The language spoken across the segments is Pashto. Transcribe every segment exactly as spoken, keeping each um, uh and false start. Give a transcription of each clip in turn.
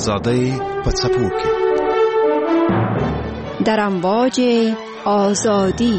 آزادۍ په څپو کې در امواج آزادی.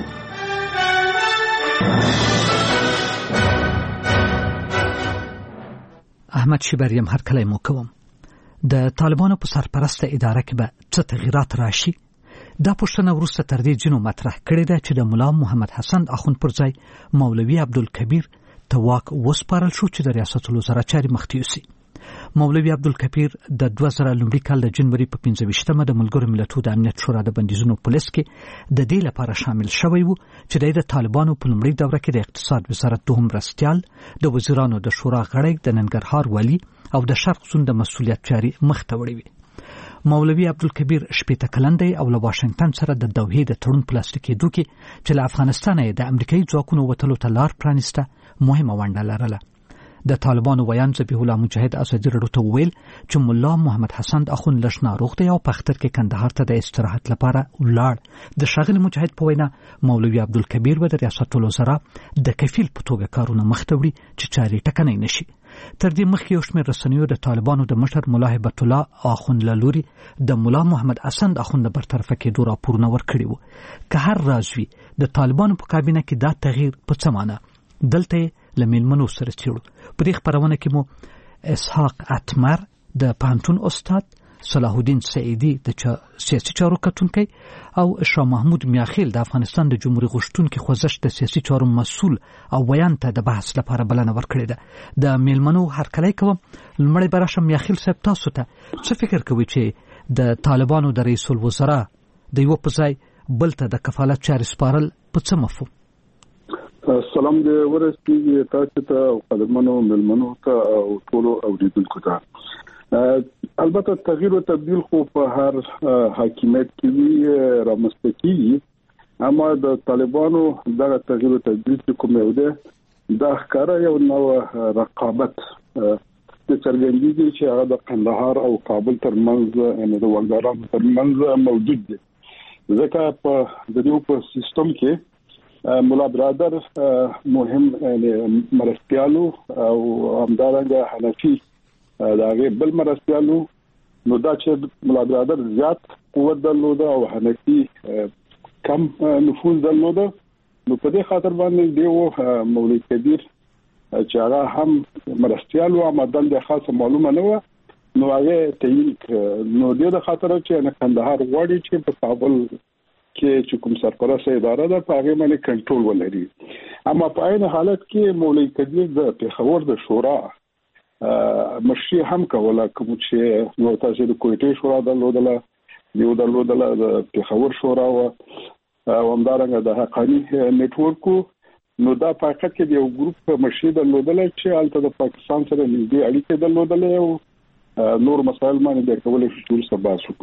احمد شیبریم هر کله مو کوم د طالبانو په سرپرسته اداره کې به څه تغیرات راشي. دا پوښتنه وروسته تر دې جنو مطرح کړې ده چې د ملا محمد حسن اخوند پر ځای مولوي عبدالکبیر ته واک وسپارل شو چې د ریاست الوزرا چارې مخته یوسي. مولوي عبدالکبیر د دوه زره لومړي کال د جنوري په پنځه ویشتمه د ملګرو ملتونو د امنیت شورا د بندیزونو په لیست کې د دې لپاره شامل شوی و چې د طالبانو په لومړۍ دوره کې د اقتصاد وزارت دوهم مرستیال، د وزیرانو د شورا غړی، د ننګرهار والي او د شرق زون د مسؤلیت چارې مخته وړي وي. مولوي عبدالکبیر شپېته کلن دی او له واشنگټن سره د دوحې د تړون په لاسلیک کېدو کې چې له افغانستانه د امریکایي ځواکونو وتلو ته لار پرانیسته مهمه ونډه لرله. د طالبانو ویان ذبیح الله مجاهد ازادي راډیو ته وویل چې ملا محمد حسن اخوند لږ ناروغ دی او په اختر کې کندهار ته د استراحت لپاره ولاړ. د ښاغلي مجاهد په وینا مولوي عبدالکبیر به د ریاست الوزرا د کفیل په توګه کارونه مخته وړي چې چارې ټکنۍ نشي. تر دې مخکې یو شمېر رسنیو د طالبانو د مشر ملا هیبت الله اخوند له لوري د ملا محمد حسن اخوند د برطرفه کېدو راپورونه ورکړي وو. که هر راز وي د طالبانو په کابینه کې دا تغییر په څه معنی دلته له میلمنو سره څېړو. په دې خپرونه کې مو اسحاق اتمر د پوهنتون استاد، صلاح الدین سعیدي د سیاسي چارو کتونکی او شاه محمود میاخیل د افغانستان د جمهوریت غوښتونکي خوځښت د سیاسي چارو مسؤل او ویان ته د بحث لپاره بلنه ورکړې ده. د میلمنو هرکلی کوم. لومړی به راشم میاخیل صاحب، تاسو ته څه فکر کوئ چې د طالبانو د رئیس الوزرا د یو په ځای بل ته د کفالت چارې سپارل په څه مفهوم؟ سلام دې ورسېږي تاسو ته او قدرمنو ملمنو ته او ټولو اوریدونکو ته. البته تغییر او تبديل خو په هر حاکمیت کې رامنځته کیږي، اما د طالبانو دغه تغییر او تبديل کوم یو ده د ښکارا یو نو رقابت د څرګندېږي چې هغه د قندهار او کابل ترمنځ یعنی د وګړو ترمنځ موجود دي. ځکه په د دې په سیستم کې مولا برادر مهم مرستیالو او همدارنګه حنفي داغه بل مرستیالو نو دا چې مولا برادر زیات قوت درلوده او حنفي کم نفوذ درلوده، نو په دې خاطر باندې دیو مولوي کبیر چې هغه هم مرستیالو آمدن د خاصه معلومه نه و، نو هغه تعیین نو دې د خاطر چې نه کندهار وړي چې په کابل کې چې کوم سرپرسته اداره ده په هغه باندې کنټرول ولري. اما په عین حالت کې مولوي کبیر د پیښور د شورا مشري هم کوله، کوم چې نو تاسو د کوټې شورا درلودله، یو درلودله د پیښور شورا او همدارنګه د حقانی نتورکو. نو دا په حقیقت کې یو ګروپ مشري درلودله چې البته د پاکستان سره نږدې اړیکې درلودله او نور مسائل باندې د کولای شي ټول سبا شو.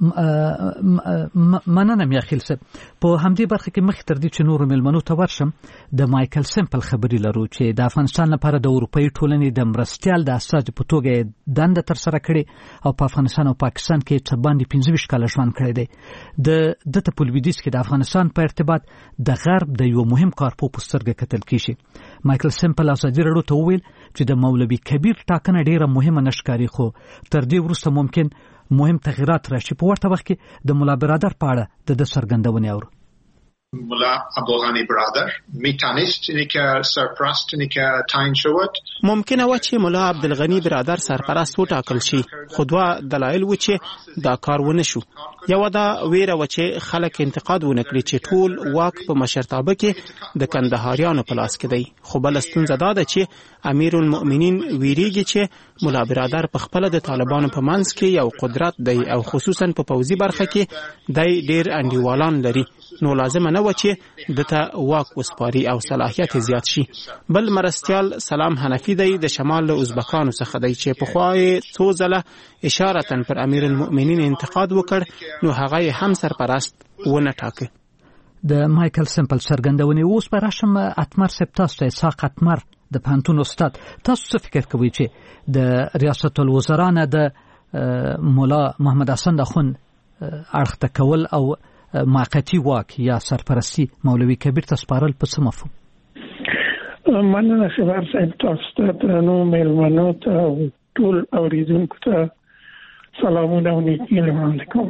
مننه میاخیل صاحب. په همدې برخه کې مخ تر دې چې نور ملمنو ته ورشم د مایکل سمپل خبري لرو چې د افغانستان لپاره د اروپאי ټولنې د مرستیال د اساس په توګه دنده تر سره کړي او په افغانستان او پاکستان کې څه باندې پنځه ویشت کال ژوند کړی دی. د د ته په لویدیځ کې د افغانستان په ارتباط د غرب د یو مهم کارپو په سترګه کتل کیږي. مایکل سمپل ازادي راډیو ته وویل چې د مولوي کبیر ټاکنه ډیره مهمه نشکاري، خو تر دې وروسته ممکن مهم تغیرات راشي. په ورته وخت کې د مولا برادر په اړه د د څرګندونې اورو. مولا ابوغانی برادر میتونست اینی که سرپرست اینی که تعیین شود. ممکنه و چې مولا عبدالغنی برادر سرپرست وټاکل شي، خو دوه دلایل و چې دا کار ونه شو. یو دا ویره و چې خلک انتقاد ونکړي چې ټول واک په مشرتابه کې د کندهاریانو په لاس کې دی، خو بل ستونزه دا ده چې امیر المؤمنین ویریږي چې مولا برادر په خپل د طالبانو په منځ کې یو قدرت دی او خصوصا په پوځي برخه کې دی ډیر انډیوالان لري، نو لازم نه و چې دته واک وسپاري او صلاحیت زیات شي. بل مرستیال سلام حنفي دی د شمال له ازبکانو څخه دی چې په خوای څو ځله اشاره پر امیر المؤمنین انتقاد وکړ، نو هغه هم سرپرست ونه ټاکه. د مایکل سمپل څرګندونې اوس پر راشم اتمر سپتاس ته اسحاق اتمر د پوهنتون استاد، تاسو څه فکر کوئ چې د ریاست الوزرا نه د مولا محمد حسن اخوند اړخ ته کول او موقتی واک یا سرپرستی مولوي کبیر ته سپارل په څه مفهوم؟ مننه خبر صاحب، تاسو ته نو میلمنو ته ټول اوریدونکو ته سلامونه او نیکی علیکم.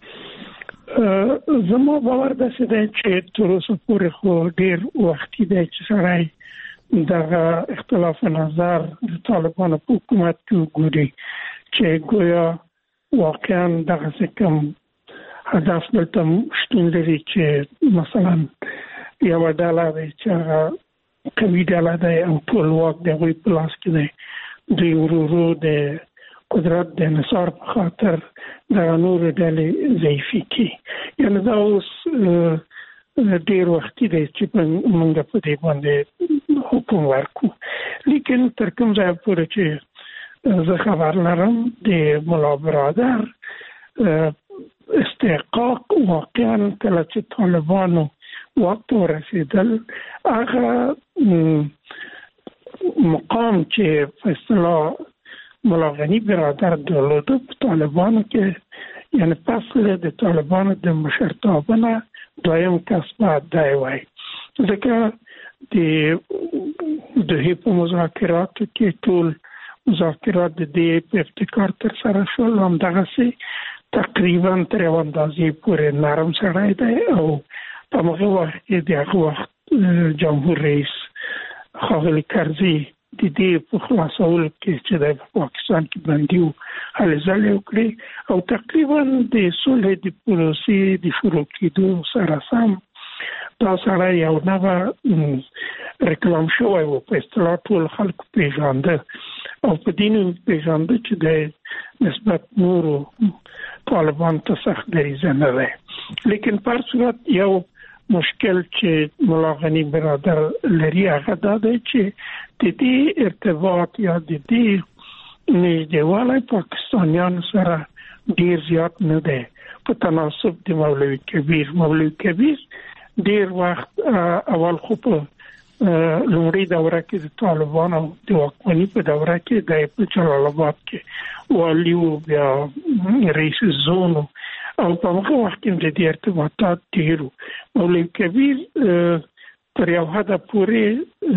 زما باور ده چې تر اوسه پورې خو ډیر وختي دی چې سړی دغه اختلاف نظر د طالبانو په حکومت کې وګوري چې ګویا واقعا دغه کوم هدف دلته شتون لري چې مثلا یو ډله دی چې قوي ډله دی او ټول واک د هغوی په لاس کې دی، دوی ورو ورو د قدرت د انحصار په خاطر دغه نورې ډلې ضعیفې کړي. یعنې دا اوس ډېر وختي دی چې موږ په دې باندې حکم ورکړو. لیکن تر کوم ځایه پورې چې زه خبر لرم د ملا برادر استحقاق واقعا کله چې طالبانو واک ته ورسېدل، هغه مقام چې په اصطلاح ملا غنی برادر درلوده په طالبانو کې، یعنی پس له د طالبانو د مشرتابه نه دویم کس باید دی وای. ځکه د دوی په مذاکراتو کې ټول مذاکرات د دې په ابتکار تر سره شول، همدغسې تقریبا تر یو اندازې پورې نرم سړی دی او په هغه وخت کې د هغه وخت جمهور رئیس ښاغلي کرزي د دې په خلاصولو کې چې د پاکستان کې بندي و هلې ځلې وکړې او تقریبا د صلح د پروسې د شروع کېدو سره سم دا سړی یو نوی ریکلام شوی و، په اصطلاح ټول خلکو پېژانده او په دې نوم پېژانده چې د نسبت نورو طالبان ته سخت دریځه نه دی. لیکن په هر صورت یو مشکل چې ملا غنی برادر لري هغه دا دی چې د دې ارتباط یا د دې نږدېوالی پاکستانیانو سره ډیر زیات نه دی په تناسب د مولوي کبیر. مولوي کبیر ډیر وخت اول خو په لومړۍ دوره کې د طالبانو د واکمنۍ په دوره کې د په جلال آباد کې والي و، بیا رئیس زون او په هغه وخت کې د دې ارتباطات ډیرو. مولوي کبیر تر یو حده پورې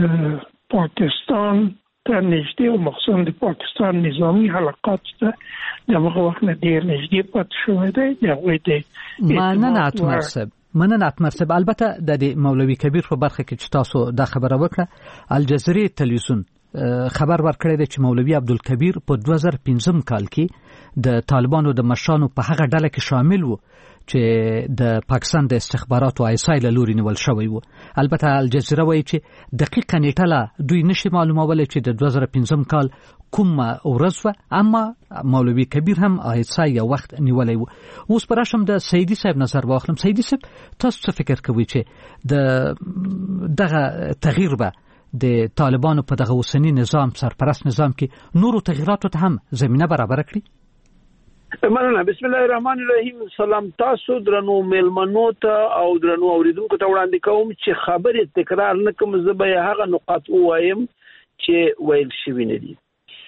پاکستان ته نږدې او مخصوصا د پاکستان نظامي حلقات ته د هغه وخت نه ډیر نږدې پاتې شوی دی. د هغوی د مننه اتمر صاحب مننه اتمر صاحب. البته د مولوي کبیر په برخه کې چې تاسو دا خبره وکړه، الجزیره تلویزیون خبر ورکړی دی چې مولوي عبدالکبیر په دوه زره پنځم کال کې د طالبانو د مشرانو په هغه ډله کې شامل و چې د پاکستان د استخباراتو آی اس آی له لوري نیول شوی و. البته الجزیره وایي چې دقیقه نیټه لا دوی نشي معلومولی چې د دوه زره پنځم کال کوم ورځ وه، اما مولوي کبیر هم آی اس آی یو وخت نیولی و. اوس پر راشم د سیدي صاحب نظر واخلم. سیدي صاحب تاسو څه فکر کوئ چې د دغه تغییر به د طالبانو په دغه اوسنی نظام سرپرست نظام کې نورو تغییراتو ته هم زمینه برابر کړي؟ مننه. بسم الله الرحمن الرحیم. سلام تاسو درنو میلمنو ته او درنو اوریدونکو ته وړاندې کوم چې خبرې تکرار نه کوم، زه به هغه نقاط ووایم چې ویل شوي نه دي.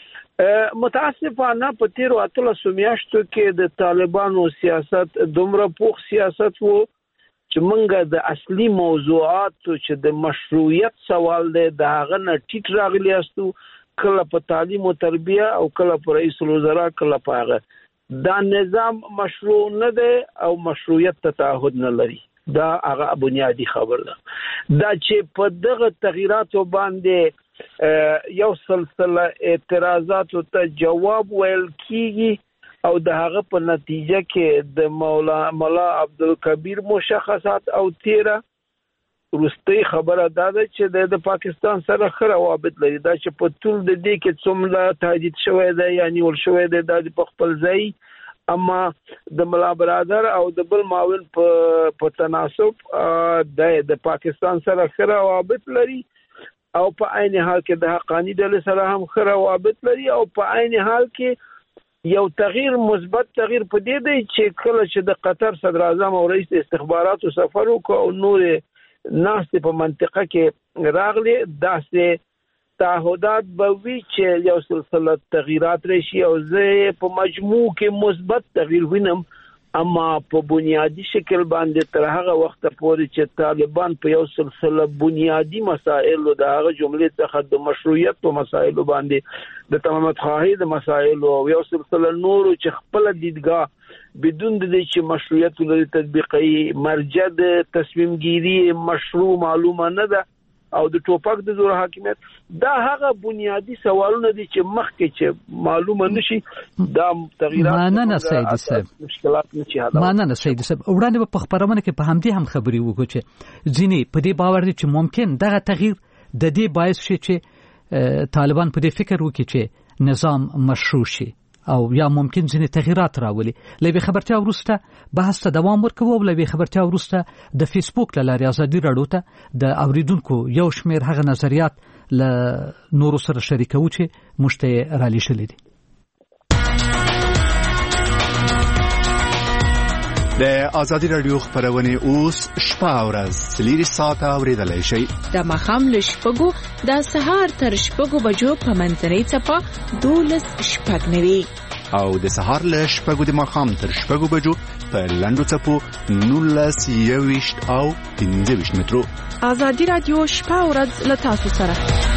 متاسفانه په تیرو اتلسو میاشتو کې د طالبانو سیاست دومره پوخ سیاست و چې موږ د اصلي موضوعاتو چې د مشروعیت سوال دی د هغه نه ټیټ راغلی یاستو، کله په تعلیم او تربیه او کله په رئیس الوزرا، کله په هغه. دا نظام مشروع نه دی او مشروعیت ته تعهد نه لري. دا هغه بنیادی خبر ده. دا چې په دغه تغییراتو باندې یو سلسله اعتراضاتو ته جواب ویل کیږي او د هغه په نتیجه کې د مولا ملا عبدالکبیر مشخصات او تیره وروستۍ خبره دا ده چې د پاکستان سره ښه روابط لري. دا چې په ټول د دې کې څومره تهدید شوی دی یا نیول شوی دی دا په خپل ځای، اما د ملا برادر او د بل معاون په تناسب د پاکستان سره ښه روابط لري او په عین حال کې د حقانی ډلې سره هم ښه روابط لري او په عین حال کې یو تغییر مثبت تغییر په دې دی چې کله چې د قطر صدر اعظم او رئیس استخباراتو سفر وکړ او نور ناست په منطقه کې راغلي، داسې تعهدات به وي چې یو سلسله تغییرات راشي او زه په مجموع کې مثبت تغییر وینم اما په بنیادی شکل باندې تر هغه وخت پورې چې طالبان په یو سلسله بنیادی مسائل او د هغه جملې څخه د مشروعیت په مسائل باندې د تمامت خواهی د مسائل او یو سلسله نور چې خپل دیدګاه بدون د دې چې مشروعیت لري تطبیقي مرجع د تصمیم گیری مشروع معلومه نه ده او د ټوپک د زور حاکمیت دا هغه بنیادی سوالونه دي چې مخکې چې معلومه نشي دا تغییرات نه نه سید صاحب مشکلات نشي حل نه نه سید صاحب وړاندې په خبرونه کې په همدې هم خبري وکړو چې ځینې په دې باور دي چې ممکن دغه تغییر د دې باعث شي چې طالبان په دې فکر وکړي چې نظام مشروع شي او یا ممکن ځینې تغییرات راولي. لوي خبرتیا وروسته بحث ته دوام ورکوو او لوي خبرتیا وروسته د فیسبوک له لارې ازادي راډیو ته د اوریدونکو یو شمیر هغه نظریات له نورو سره شریکو چې مشته را لېږلي دي. د ازادي راډیو خبرونه اوس شپه او ورځ سلیری ساعت اوریدلای شي د مخام له شپږو د سهار تر شپږو بجو په منځنۍ چپه دولس شپږ نوي او د سهار له شپږو د مخام تر شپږو بجو په لندو چپو نولس یويشت او پنځه ویشت مترو. ازادي راډیو شپه او ورځ له تاسو سره.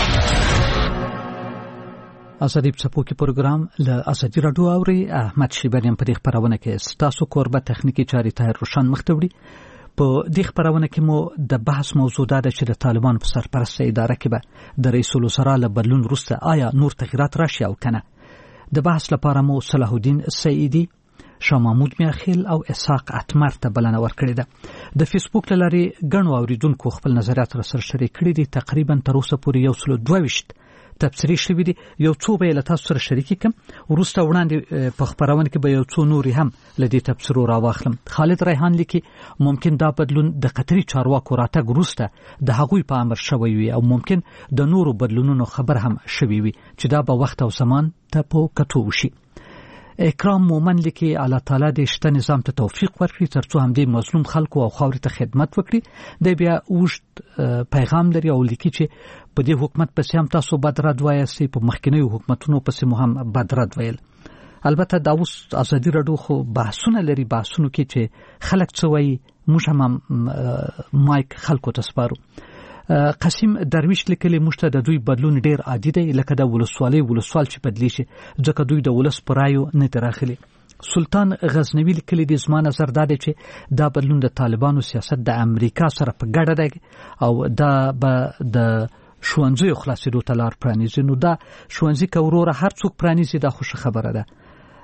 ازادي چپو کې پروګرام له ازادي راډیو اوري. احمد شیبانیان په دې خبرونه کې ستاسو کوربه تخنیکی چاري طاهر روشن مختوړي. په دې خبرونه کې مو د بحث موضوع ده چې د طالبان په سرپرسته اداره کې به د رئیس الوزرا له بدلون وروسته آیا نور تغییرات راشي او کنه. د بحث لپاره مو صلاح الدین سعیدی، شاه محمود میاخیل او اسحاق اتمر ته بلنه ورکړې ده. د فیسبوک لارې غنو اوریدونکو خپل نظریات سره شریک کړي دي. تقریبا تر اوسه پورې یو سل دوه ویشت تبصری شوی دي. یو څو به له تاسو سره شریک کوم. ورسته وړاندې په خبرونه کې به یو څو نوري هم لدی تبصرو راواخلم. خالد ریحان لیکي ممکن دا بدلون د قطري چارواکو راتګ وروسته د هغوی په امر شوی وي او ممکن د نورو بدلونونو خبر هم شوی وي چې دا به وخت او زمان ته په کتو وشي. اکرام مومن لیکي الله تعالی دې شته نظام ته توفیق ورکړي ترڅو هم دې مظلوم خلکو او خاورې ته خدمت وکړي. د بیا اوږد پیغام لري او لیکي چې په دې حکومت پسې هم تاسو بد رد وایاستئ، په مخکینیو حکومتونو پسې مو هم بد رد ویل. البته دا اوس ازادي راډیو خو بحثونه لري، بحثونو کې چې خلک څه وایي موږ هم مایک خلکو ته سپارو. قاسم درویش لیکلی مشته د دوی بدلون ډیر عادي دی، لکه د ولسوالۍ ولسوال چې بدلی شي ځکه دوی د ولس پرایو نه تراخلي. سلطان غزنوی لیکلی د زما نظر دا دی چې دا بدلون د طالبانو سیاست د امریکا سره په ګډه دی او دا به د شوونځیو خلاصېدو ته لار پرانیزي. نو دا شوونځي که وروره هر څوک پرانیزي دا خوښه خبره ده.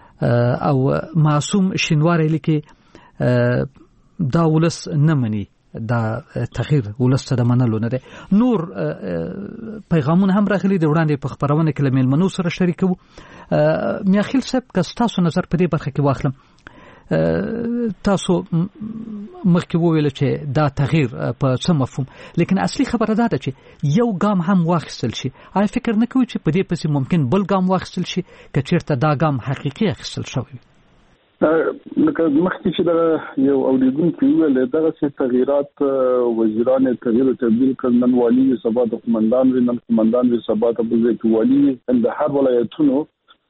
او معصوم شینواری لیکي دا ولس نه مني، دا تغییر ولسته د منلو نه دی. نور پیغامونه هم راغلي د وړاندې په خبرونه کې له میلمنو سره شریکو. میاخیل صاحب که ستاسو نظر په دې برخه کې واخلم، تاسو مخکې وویل چې دا تغییر په څه مفهوم، لیکن اصلي خبره دا ده چې یو ګام هم واخیستل شي. آیا فکر نه کوئ چې په دې پسې ممکن بل ګام واخیستل شي که چېرته دا ګام حقیقي اخیستل شوی؟ لکه مخکې چې دا یو اوریدونکي ویل دغه تغییرات وزیران تغییر او تبدیل کړل، نن والی سبا د قومندان وي، نن قومندان وي سبا د بلځای والی. د هر ولایتونو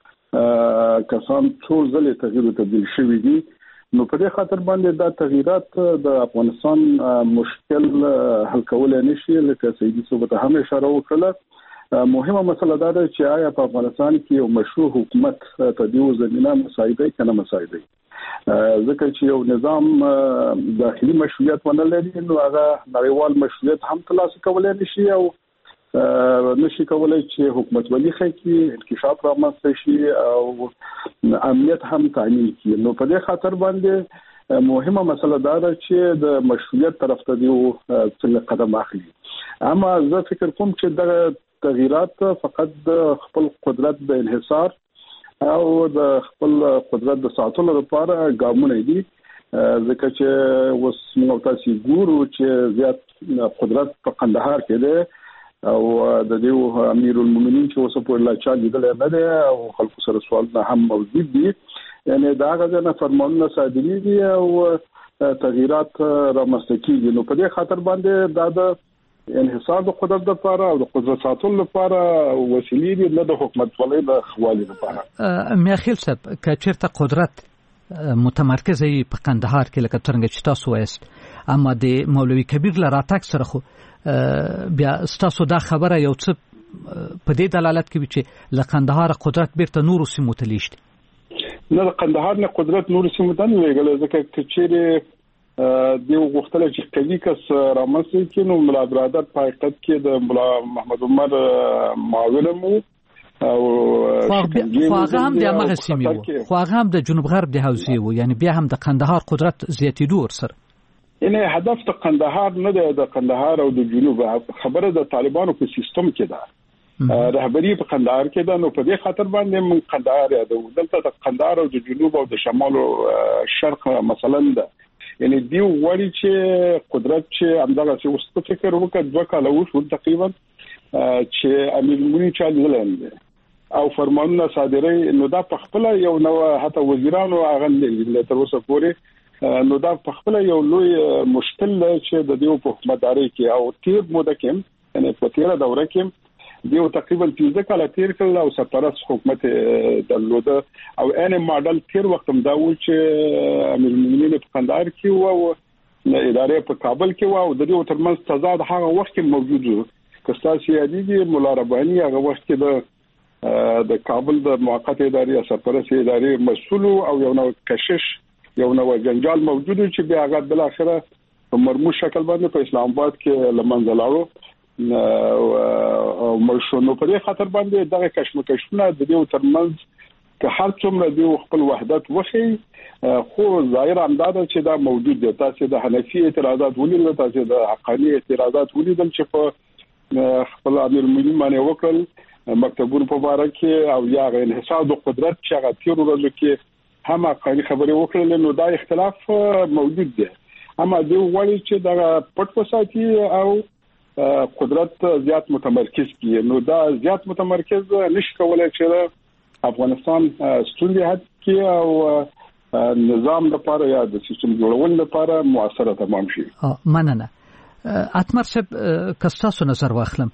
کسان څو ځلې تغییر او تبدیل شوي دي. نو په دې خاطر باندې دا تغییرات د افغانستان مشکل حل کولای نشي. لکه سیدي صوبته هم اشاره وکړه، مهمه مسله دا ده چې آیا په افغانستان کې یو مشروع حکومت ته دیو زمينه مساعده کنه مساعده. ځکه چې یو نظام داخلي مشروعیت ونه لري نو هغه نړیوال مشروعیت هم ترلاسه کولای نشي او نشي کولای چې حکومت ولي خکې انکشاف رامنځته شي او امنیت هم تامین کړي. نو په دې خاطر باندې مهمه مسله دا ده چې د مشروعیت طرف ته دیو څنګه قدم اخلي. اما زه فکر کوم چې د تغییرات فقط د خپل قدرت د انحصار او د خپل قدرت د ساتلو لپاره ګامونه دي. ځکه چې اوس موږ تاسو ګورو چې زیات قدرت په قندهار کې ده او د دیو امیر المؤمنین چې اوس په لا چا لیدل نه ده او خلکو سره سوالونه هم موجود دي. یعنی دا غوښنه فرمانونه صادري دي او تغییرات رامنځته کیږي. نو په دې خاطر باندې دا د انحصار د قدرت لپاره او د قدرت ساتلو لپاره وسیلې دي، نه د حکومت ولې د خوالي لپاره. میاخیل صاحب که چیرته قدرت متمرکز په قندهار کې لکه څنګه چې تاسو وایست، اما د مولوي کبیر له راتګ سره خو بیا تاسو دا خبره یو څه په دې دلالت کوي چې له قندهار قدرت بیرته نورو سیمو ته لیږدي. نه، د قندهار نه قدرت نورو سیمو ته نه لېږلی، ځکه که چېرې دوی غوښتل چې قوي کس رامنځته کړي نو ملا برادر په حقیقت کې د ملا محمد عمر معاون وو او خو هغه هم د هغه سیمې وو، خو هغه هم د جنوب غرب د حوزې وو، یعنی بیا هم د قندهار قدرت زیاتېدو ورسره. یعنی هدف د قندهار نه دی، د قندهار او د جنوب خبره د طالبانو په سیستم کې ده، رهبری په قندهار کې ده، نو په دې خاطر باندې من قندهار یادو. دلته د قندهار او د جنوب او د شمال او شرق مثلا ده، یعنی دی وړي چې قدرت چې همدغه څه وست فکر وکړ دوه کاله وشو تقریبا چې امیر المؤمنین چالي لاندې او فرمانونه صادري، نو دا په خپل یو نو حتی وزیرانو هغه له تر اوسه پورې نو دا په خپل یو لوی مشکل چې د دیو په حکومتداري کې او تیر موده کې یعنی په تیر دوره کې دیو تقریبا پنځه کاله تیر کړل او سرپرست حکومت درلوده او ان ماډل تیر وخت هم دا و چې امیر المؤمنین په قندهار کې و او ادارې په کابل کې و او د دیو ترمنځ تضاد هغه وخت کې موجود و. کستا سیادي مولا رباني هغه وخت کې د د کابل د موقته ادارې سرپرست ادارې مسؤل او یو نو کشش یو نو جنجال موجود چې بیا هغه بل اخره په مرموز شکل باندې په اسلام آباد کې لمنځه لاړو او مرشونو په دې خاطر باندې دغه کشمکشونه د دې ترمنځ که هر څومره دی خپل وحدت وخی خو ظاهر انداز چې دا موجود دی. تاسو د حنفي اعتراضات ولیدل، تاسو د حقانی اعتراضات ولیدل چې په خپل امیر المؤمنین باندې وکړل مکتبونو په اړه کې او یا انحصار د قدرت چې هغه تیر ورځو کې هم حقانی خبرې وکړل، نو دا اختلاف موجود دی. اما دی وایي چې دا پټ وساتي او قدرت زیات متمرکز کی، نو دا زیات متمرکز نشي کولای چې افغانستان ستونزې حل کړي او نظام لپاره یا د سیستم جوړول لپاره موثره تمام شي. مننه. اتمر صاحب کستاسو نظر واخلم،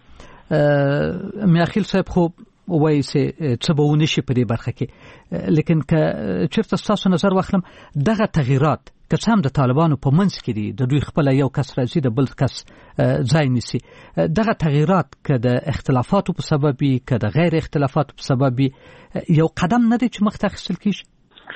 میاخیل صاحب خو وایي چې څه به ونشي په دې برخه کې، لیکن که چیرته تاسو نظر واخلم دغه تغیرات که څه هم د طالبانو په منځ کې دي، د دوی خپل یو کس راځي د بل کس ځای نیسي، دغه تغیرات که د اختلافاتو په سبب وي که د غیر اختلافاتو په سبب وي یو قدم نه دی چې مخته اخیستل کیږي؟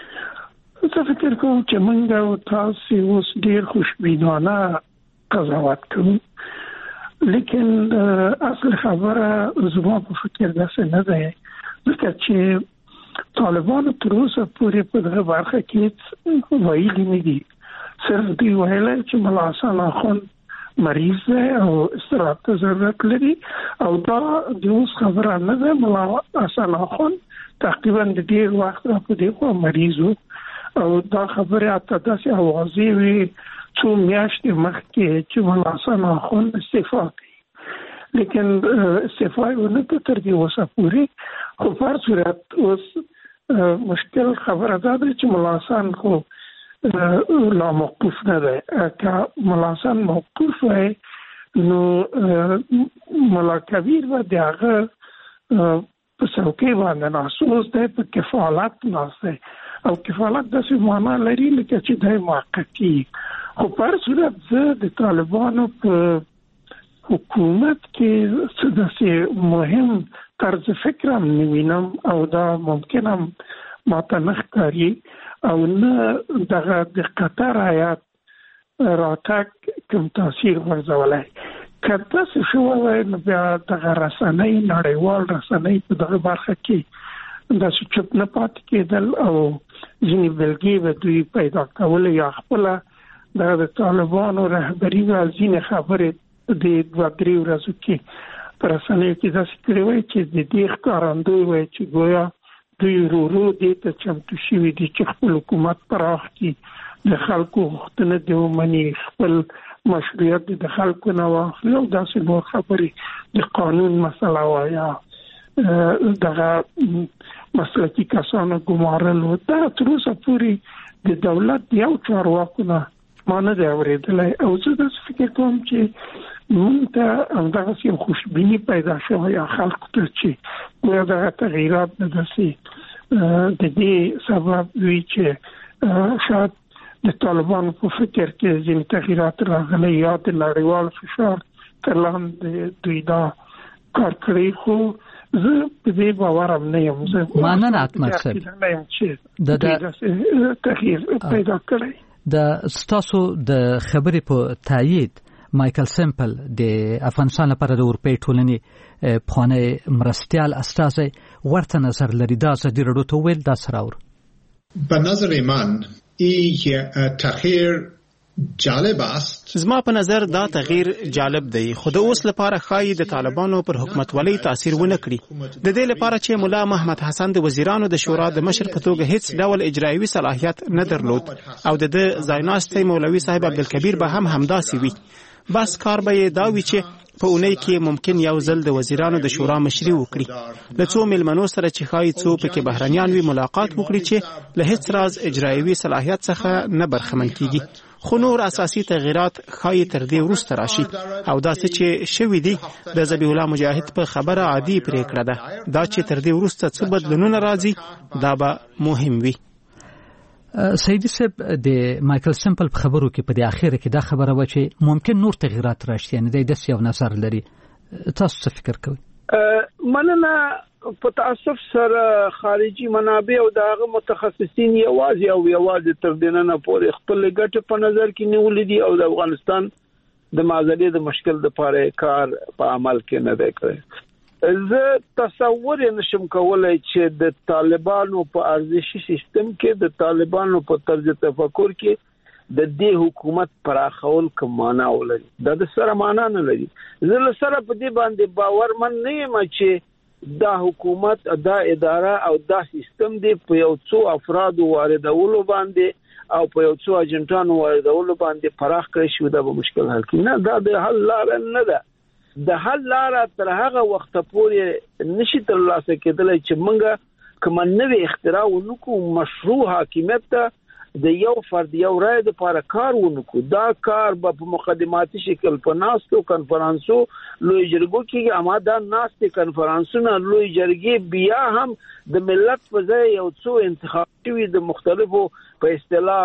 زه فکر کوم چې موږ او تاسو اوس ډیر خوشبینانه قضاوت کوو، لیکن اصل خبره زما په فکر داسې نه ده، ځکه چې طالبانو تر اوسه پورې په دغه برخه کې ویلي نه دي، صرف دوی ویلي چې ملا حسن اخوند مریض دی او استراحت ته ضرورت لري او دا د اوس خبره نه ده. ملا حسن اخوند تقریبا د ډېر وخت را په دې خوا مریض و او دا خبره اته داسې اوازې وي څو میاشتې مخکې چې ملا حسن اخوند استعفا کوي، لیکن استعفا یې ونه کړه تر دې اوسه پورې. خو په هر صورت اوس مشکل خبره دا ده چې ملا حسن خو لا موقوف نه دی، که ملا حسن موقوف وای نو ملا کبیر و د هغه په څوکۍ باندې ناست، اوس دی په کفالت ناست دی او کفالت داسې معنا لري لکه چې دی موقتي. خو په هر صورت زه د طالبانو په حکومت کې څه داسې مهم طرز فکر هم نوینم او دا ممکن هم ماته نه ښکاري او نه دغه د قطر هیات راتګ کوم تاثیر غورځولی. که داسې شوی وای نو بیا دغه رسنۍ نړیوال رسنۍ په دغه برخه کې داسې چوپ نه پاتې کېدل او ځینې بلګې به دوی پیدا کولی یا خپله دغه د طالبانو رهبري به ځینې خبرې د دوه درې ورځو کې په رسنیو کې داسې کړی وای چې د دې ښکارندوی وای چې ګویا دوی ورو ورو دې ته چمتو شوي دي چې خپل حکومت پراخ کړي، د خلکو غوښتنې دې ومني، خپل مشروعیت د خلکو نه واخلي او داسې نور خبرې د قانون مسله وای یا دغه مسلکي کسانو ګمارل و. دا تر اوسه پورې د دولت یو چارواکو نه ما نه دی اورېدلی او زه داسې فکر کوم چې مونږ ته همدغسې یو خوشبیني پیدا شوی یا خلکو ته چې ګویا دغه تغییرات به داسې د دې سبب وي چې شاید د طالبانو په فکر کې ځینې تغییرات راغلي یا د نړیوال فشار تر لاندې دوی دا کار کړی، خو زه په دې باور نه یم. زه مننه اتمر صاحب نه یم چې د تغییر پیدا کړی. د ستاسو د خبرې په تایید مایکل سیمپل د افغانستان لپاره د اروپای ټولنې پخوانی مرستیال استازی ورته نظر لري. دا ازادي راډیو ته ویل دا سراور به نظر من این تغییر جالب است. زما په نظر دا تغییر جالب دی، خو د اوس لپاره خای د طالبانو پر حکومت ولې تاثیر ونه کړي. د دې لپاره چې مولا محمد حسن د وزیرانو د شورا د مشر په توګه هیڅ ډول اجرایوي صلاحیت نه درلود او د ځایناستي مولوي صاحب عبدالکبیر به هم همداسې وي. بس کار به دا وي چې په اونۍ کې ممکن یو ځل د وزیرانو د شورا مشري وکړي، له څو ملمنو سره چې خای څو پکې بهرنیان وي ملاقات وکړي چې له هیڅ راز اجرایوي صلاحیت څخه نه برخمن کیږي. خو نور اساسي تغییرات خای تر دې وروسته راشي او دا چې شوي دي د ذبیح الله مجاهد په خبره عادي پریکړه ده. دا چې تر دې وروسته څه بدلونونه راځي دا به مهم وي. سیدی صاحب د مایکل سیمپل په خبرو کې په دې اخیره کې دا خبره و چې ممکن نور تغییرات راشي، یعنی د دې یو نظر لري. تاسو څه فکر کوئ؟ مننه. په تاسف سره خارجي منابع او دغه متخصصین یوازې او یوازې تر دې نه پورې خپل ګټه په نظر کې نیولې دي او د افغانستان د معضلې د مشکل لپاره کار په عمل کې نه دی کړی. زه تصور نشم کولای چې د طالبانو په ارزشي سیستم کې د طالبانو په طرز تفکر کې د دې حکومت پراخول کوم معنا ولري. دا د سره معنا نه لري. زه له سره په دې باندې باور من نه یم چې دا حکومت دا اداره او دا سیستم دی په یو څو افراد واردولو باندې او په یو څو اجنټانو واردولو باندې پراخ کړی شو. دا به مشکل حل کړي نه. دا د حل لار نه ده. د حل لار تر هغه وخت پورې نشي ترلاسه کېدلی چې موږ کوم نوې اختراع ونکو، مشروع حاکمیت ته د یو فرد یو رائے د لپاره کار ونکو. دا کار به په مقدماتي شکل په ناستو کنفرانسو لوی جرګو کې اما دا ناستې کنفرانسونه لوی جرګې بیا هم د ملت په ځای یو څو انتخاب شوي د مختلفو په اصطلاح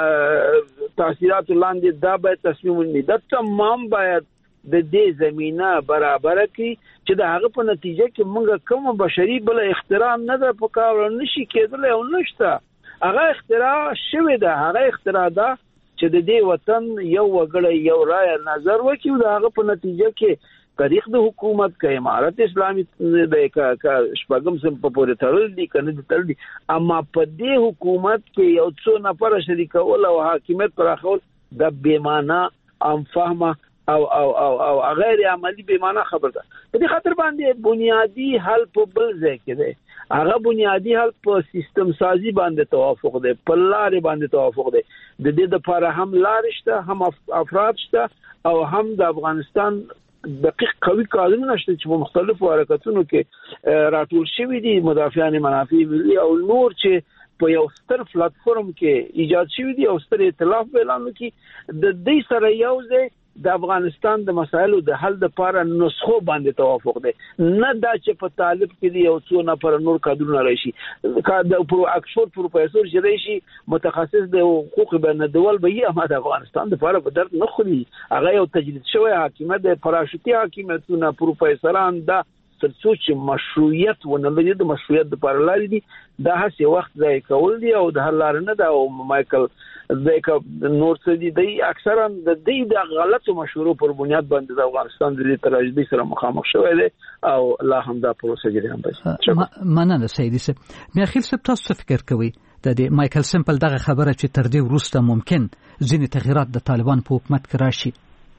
تاثیراتو لاندې دا باید تصمیم ونیسي. دا تمام باید د دې زمينه برابر کړي چې د هغه په نتیجه کې موږ کوم بشري بل اختراع نه ده په کار نشي کېدلی او نشته. هغه اختراع شوی ده. هغه اختراع ده چې د دې وطن یو وګړی یو رائے نظر وکړي او د هغه په نتیجه کې تاریخ د حکومت کا امارت اسلامي د کا شپږم سم په پورې تړل دي کنه د تړل دي. اما په دې حکومت کې یو څو نفر شریکول او حاکمیت پراخول د بیمانه ام فهمه او او او او غیر عملی به معنا خبر ده. په دې خاطر باندې بنیادی حل په بل ځای کې ده. هغه بنیادی حل په سیستم سازی باندې توافق ده، په لارې باندې توافق ده. د دې لپاره هم لار شته، هم افراد شته او هم د افغانستان دقیق قوي قانون شته چې په مختلفو حرکتونو کې راټول شوی دي مدافعان منافع ملي او نور چې په یو ستر پلیټفارم کې ایجاد شوی دي او ستر ائتلاف اعلان کړي. د دې سره یو ځای د افغانستان د مسایلو د حل لپاره نسخو باندې توافق دی، نه دا چې په طالب کې یو څو نفر نور کادرونه راشي. د اکسفورد پروفیسور چې راشي متخصص د حقوق بین الدول به یې هم د افغانستان لپاره په درد نه خوري. هغه یو تجدید شوی حاکمیت د پراشوتي حاکمیتونه پروفیسوران دا ترڅو چې مشروعیت ونه لري د مشروعیت لپاره لاري دي دا هڅه وخت ځای کول دي او د حل لار نه دا. او مایکل ځکه نور څه دي دی اکثرا د دې د غلطو مشورو پر بنیاد باندې د افغانستان د تراژیدي سره مخامخ شوی دی او الله هم دا پروسه جریان باسي. مننه سیدی صاحب. مې اخیل صاحب تاسو فکر کوئ د دې مایکل سیمپل دغه خبره چې تر دې وروسته ممکن ځینې تغییرات د طالبان په حکومت کې راشي،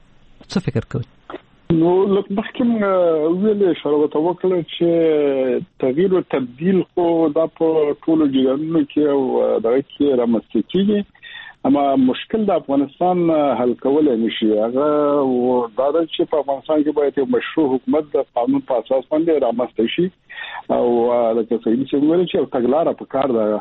څه فکر کوئ؟ نو لکه مخکې ویلې اشاره وکړه چې تغییر او تبديل خو دا په ټولو جګړو کې او دغه کې رامنځته کیږي، اما مشکل د افغانستان حل کول نشي. هغه دا چې په افغانستان کې باید یو مشروع حکومت د قانون په اساس باندې رامنځته شي او لکه څنګه چې ویل چې تګلارې په کار ده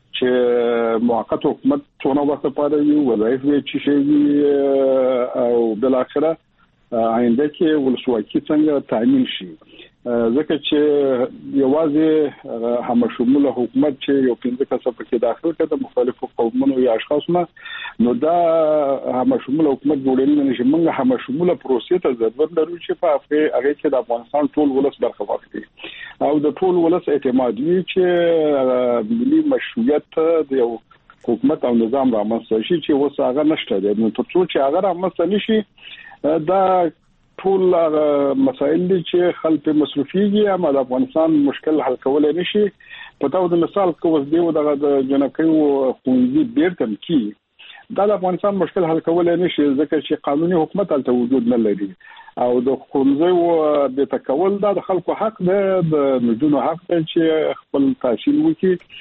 چې موقت حکومت څونه وخت لپاره یو وظایف وي چې شي او بل اخره آینده کې ولسواکي څنګه تامین شي. ځکه چې یوازې هم شموله حکومت چې یو پنځه کسه پکې داخل کړي د مختلفو قومونو یا اشخاصونو نو دا هم شموله حکومت جوړول نه شي. موږ هم شموله پروسې ته ضرورت لرو چې په هغه کې د افغانستان ټول ولس برخه واخلي او د ټول ولس اعتماد وي چې ملي مشروعیت د یو حکومت او نظام رامنځته شي چې اوس هغه نشته دی. نو تر څو چې هغه رامنځته نشي دا ټول مسائل دي چې خلک مصرفيږي اما د افغانستان مشکل حل کولای نشي. په تاسو د مثال کوم دی دغه د جنکیو خوندي بیرته کی دا د افغانستان مشکل حل کولای نشي ځکه چې قانوني حکومت تل وجود نه لري او د خوندزو د تکول دا د خلکو حق دی د نجونو حق دی چې خپل تحصیل وکړي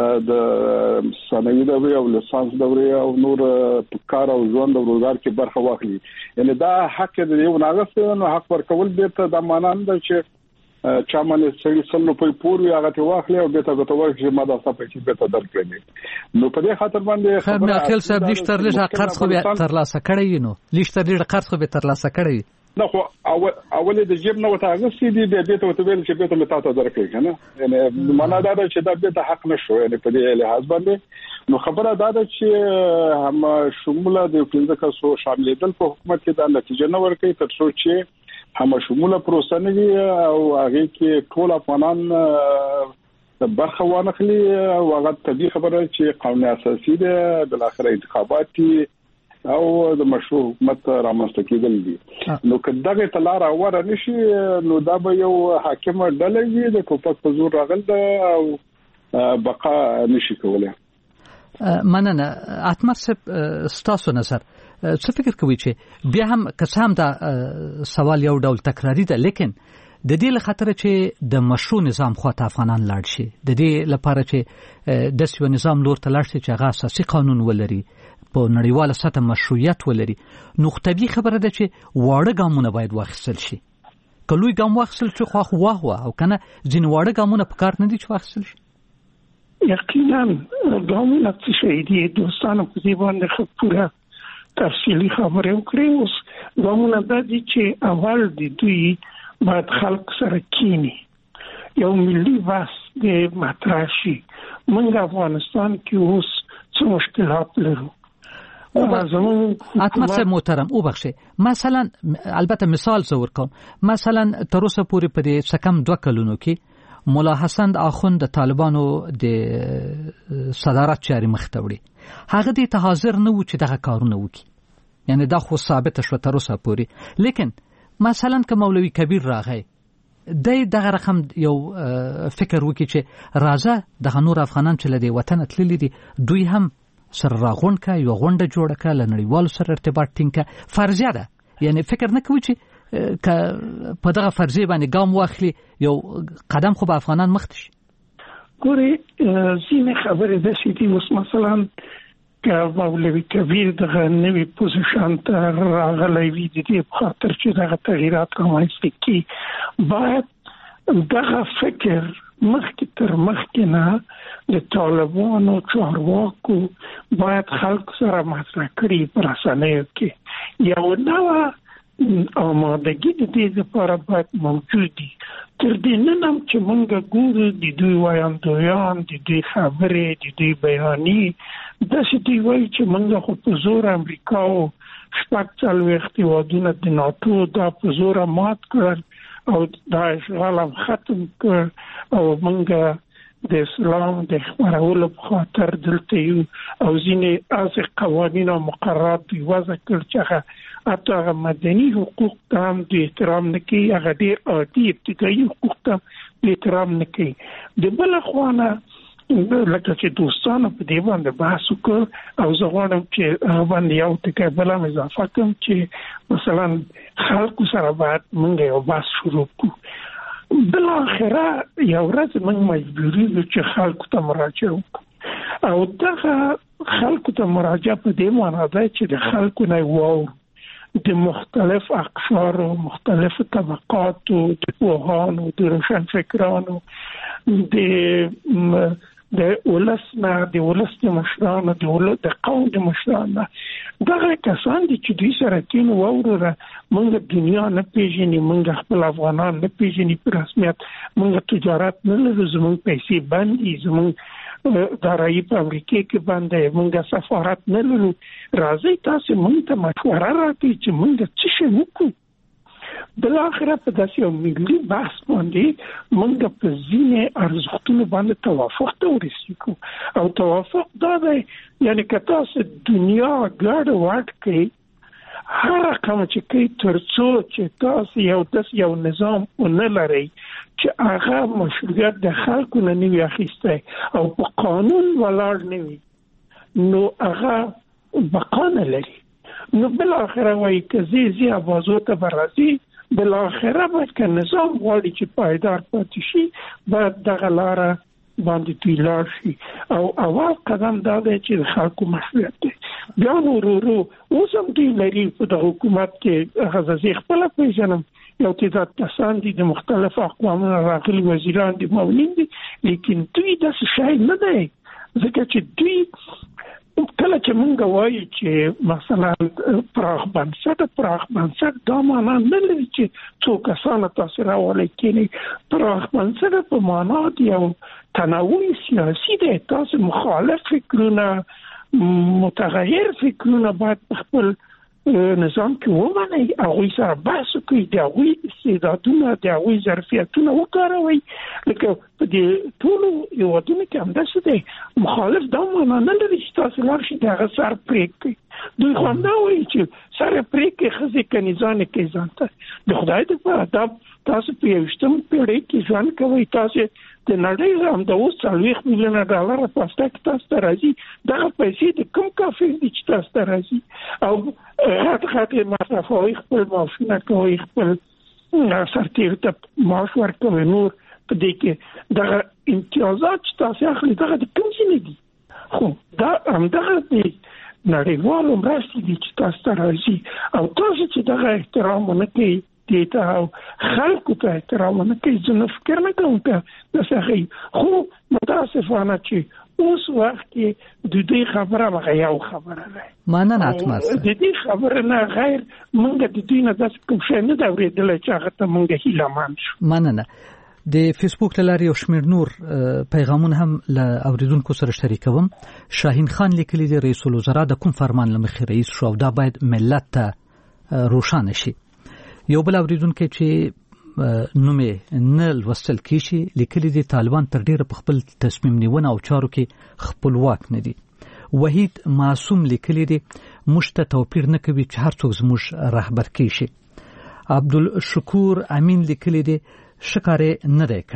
د ثانوي دورې او لیسانس دورې او نور کار او ژوند او روزګار کې برخه واخلي. یعنی دا حق دی یو ناغسته نو حق ورکول به ته د مانان د چې چا باندې سړي سلو په پور یا غته واخلي او به ته غته ورکړي چې ماده صفه چې به ته درکړي. نو په دې خاطر باندې خبره خپل صاحب لشتر لږه قرض خو به ترلاسه کړی نو لشتر لږه قرض خو به ترلاسه کړی نو خو اول اول د جیب نو ته غسي دي به ته وتویل چې به ته متا ته درکړي کنه. یعنی معنا دا ده چې دا به ته حق نشو. یعنی په دې لحاظ باندې نو خبره دا ده چې هم شموله د پنځه کسو شاملېدل په حکومت کې دا نتیجه نه ورکړي تر څو چې هم شموله پروسه نه وي او هغه کې ټول افغانان د برخه وانخلي او هغه طبيعي خبره چې قانون اساسي ده بل اخر انتخابات او د مشروع حکومت رامنځته کېدل دي. نو کله چې لار اوره نشي نو دا به یو حاکم ډلې وي د ټوپک په زور راغل او بقا نشي کولای. مننه اتمر صاحب ستاسو نظر څه فکر کوي چې بیا هم قسم دا سوال یو ډول تکراری ده لیکن د دې لخطر چې د مشروع نظام خو ته افغانان لاړ شي د دې لپاره چې د سیو نظام لور ته لاړ شي چې هغه اساسي قانون ولري په نړیواله سطح مشروعیت ولري نو طبيعي خبره ده چې واړه ګامونه باید واخیستل شي. کلوې ګام واخیستل چې خو خو واه واه او کنه ځین واړه ګامونه په کار نه دي چې واخیستل شي. یقینا ګامونه چې شي دي دوستانو په دې باندې خپله تفصیلی خبره وکړي. اوس ګامونه د دې چې اول دي دوی باید خلک سره کینی یو ملي بحث د مطرحي. موږ افغانستان کې اوس څه مشکلات لرو. اتمر صاحب محترم او بخشه مثلا البته مثال زور کوم مثلا تر اوسه پورې په دې سکم دوه کلونو کې مولا حسن اخوند د طالبانو د صدارت چاري مختوړي هغه دې ته حاضر نه و چې دغه کارونه وکړي. یعنی دا خو ثابت شو تر اوسه پورې. لیکن مثلا که مولوی کبیر راغی د دغه رقم یو فکر وکړي چې راځه د نور افغانان چې له دې وطن تللي دي دوی هم سره راغون کا یو غونډه جوړه کا لنړیوالو سره ارتباط ټینګ کا فرضیه ده. یعنی فکر نه کوي چې ک په دغه فرضیه باندې ګام واخلي یو قدم خو به افغانان مخ شي. ګوري زینه خبره ده چې مثلا که مولوی کبیر دغه نوی پوزیشن ته راغلی وي د دې په خاطر چې دغه تغییرات رامنځته کړي باید دغه فکر مخکې تر مخکې نه د طالبانو چارواکو باید خلک سره مطرح کړي په رسنیو کې یو نوع آمادګي د دې لپاره باید موجود دي. تر دې نه نم چې موږ ګورو د دوی وایندویان د دوی خبرې د دوی بیانې داسې دوی وایي چې موږ خو په زور امریکا او شپږ څلوېښت هېوادونه د ناټو دا په زوره مات کړل او دا اشغال هم ختم کړ او موږ د اسلام د خپرولو په خاطر دلته یو او ځینې از قوانین او مقررات دوی وضع کړ چې هغه حتی هغه مدني حقوق ته هم د احترام نه کوي هغه ډېر عادي ابتدایي حقوق ته د احترام نه کوي. د بله خوا نه لکه چې دوستانو په دې باندې بحث وکړ او زه غواړم چې هغه باندې یو ټکی بل هم اضافه کړم چې مثلا خلکو سره باید موږ یو بحث شروع کړو. بالاخره یو ورځ موږ مجبوري یو چې خلکو ته مراجعه وکړو او دغه خلکو ته مراجعه په دې معنی ده چې د خلکو نه واورو د مختلف اقشار و مختلف طبقات و د پوهانو د روشنفکرانو د د ولس نه د ولس د مشرانو د ولس د قوم د مشرانو دغه کسان دي چې دوی سره کینو وروره موږ دنیا نه پیژني موږ خپل افغانان نه پیژني په رسمیت موږ تجارت نه لرو زموږ پیسې باندې زموږ دارایی په امریکا کې باندې موږ سفارت نه لرو راځي تاسو موږ ته مشوره راکړئ چې موږ څه شي وکړو بل اخر په داسې یو ملي بحث باندې موږ په ځینې ارزښتونو باندې توافق ته ورسېږو او توافق دا دی یعنی که تاسو دنیا ګډ وډ کړئ هر رقم چې کوي تر څو چې تاسو یو داس یو نظام ونه لرئ چې هغه مشروعیت د خلکو نه نیوي اخیستی او په قانون ولاړ نه وي نو هغه بقا نه لري نو بل اخر وایي که زی زی آوازو ته برازي بل اخره باید که نظام غواړي چې پایدار پاتې شي باید دغه لاره باندې دوی لاړ شي او اول قدم دا دی چې د خلکو مشروعیت دی بیا نو ورو ورو اوس هم دوی لري په د حکومت کې هغه زه خپله پیژنم یو تعداد کسان دي د مختلفو اقوامو نه راغلي وزیران دي معاونین دي لیکن دوی داسې شی نه دی ځکه چې دوی کله چې مونږ وایو چې مثلا پراخ بنسټ پراخ بنسټ دا معنا نه لري چې څو کسان تاسو راولي کېني پراخ بنسټ په معنا دی یو تنوع سیاسي دی تاسو مخالف فکرونه متغیر فکرونه باید خپل نظام کې ومني هغه سره بحث کوي د هغه استعدادونه د هغه ظرفیتونه وکاروي لکه په دې ټول یو ودونه کې هم داسې دی مخالف دا معنا نه لري چې تاسو لار شي د هغه سر پرې کوي دوی خو نه وایي چې سر پرې کوي خزې کنيزانه کې ځانته د خدای دې په تاسو په یوشتم پیړۍ کې ځان کوي تاسو د نړۍ هم د اوس څلوېښت میلیونه ډالر په اساس کې تاسو ته راځي دغه پیسې د کوم کافي دي چې تاسو ته راځي او هغه خاطر مصرفوي خپل معاشونه کوي خپل سرتیر ته معاش ورکوي نور په دې کې دغه امتیازات چې تاسو اخلي دغه د کوم څه نه دي خو دا هم دغه دی نړیوالو مرستې دي چې تاسو ته راځي او تاسو چې دغه احترام ونه کوي دیتا او خلکو ته احترام نه کوي زه نه فکر نه کوم که داسې خو متاسفانه چې اوس وخت کې د دې خبره هغه یو خبره ده مننه اتماس د دې خبره نه غیر موږ د دې نه داسې کوم شی نه دا ورېدلی چې هغه ته موږ هیله من شو مننه د فیسبوک له لارې یو شمېر نور پیغامونه هم له اوریدونکو سره شریکوم شاهین خان لیکلي دی رئیس الوزرا د کوم فرمان له مخې رئیس شو او دا باید ملت ته روښانه شي یو بل اوریدونکو چې نومې نه لوستل کیږي لیکلي دي طالبان تر ډیره په خپل تصمیم نیونه او چارو کې خپلواک نه دي وحید معصوم لیکلي دي مشته توپیر نه کوي چې هر څوک زموږ رهبر کیږي عبدالشکور امین لیکلي دي شکارې نه دی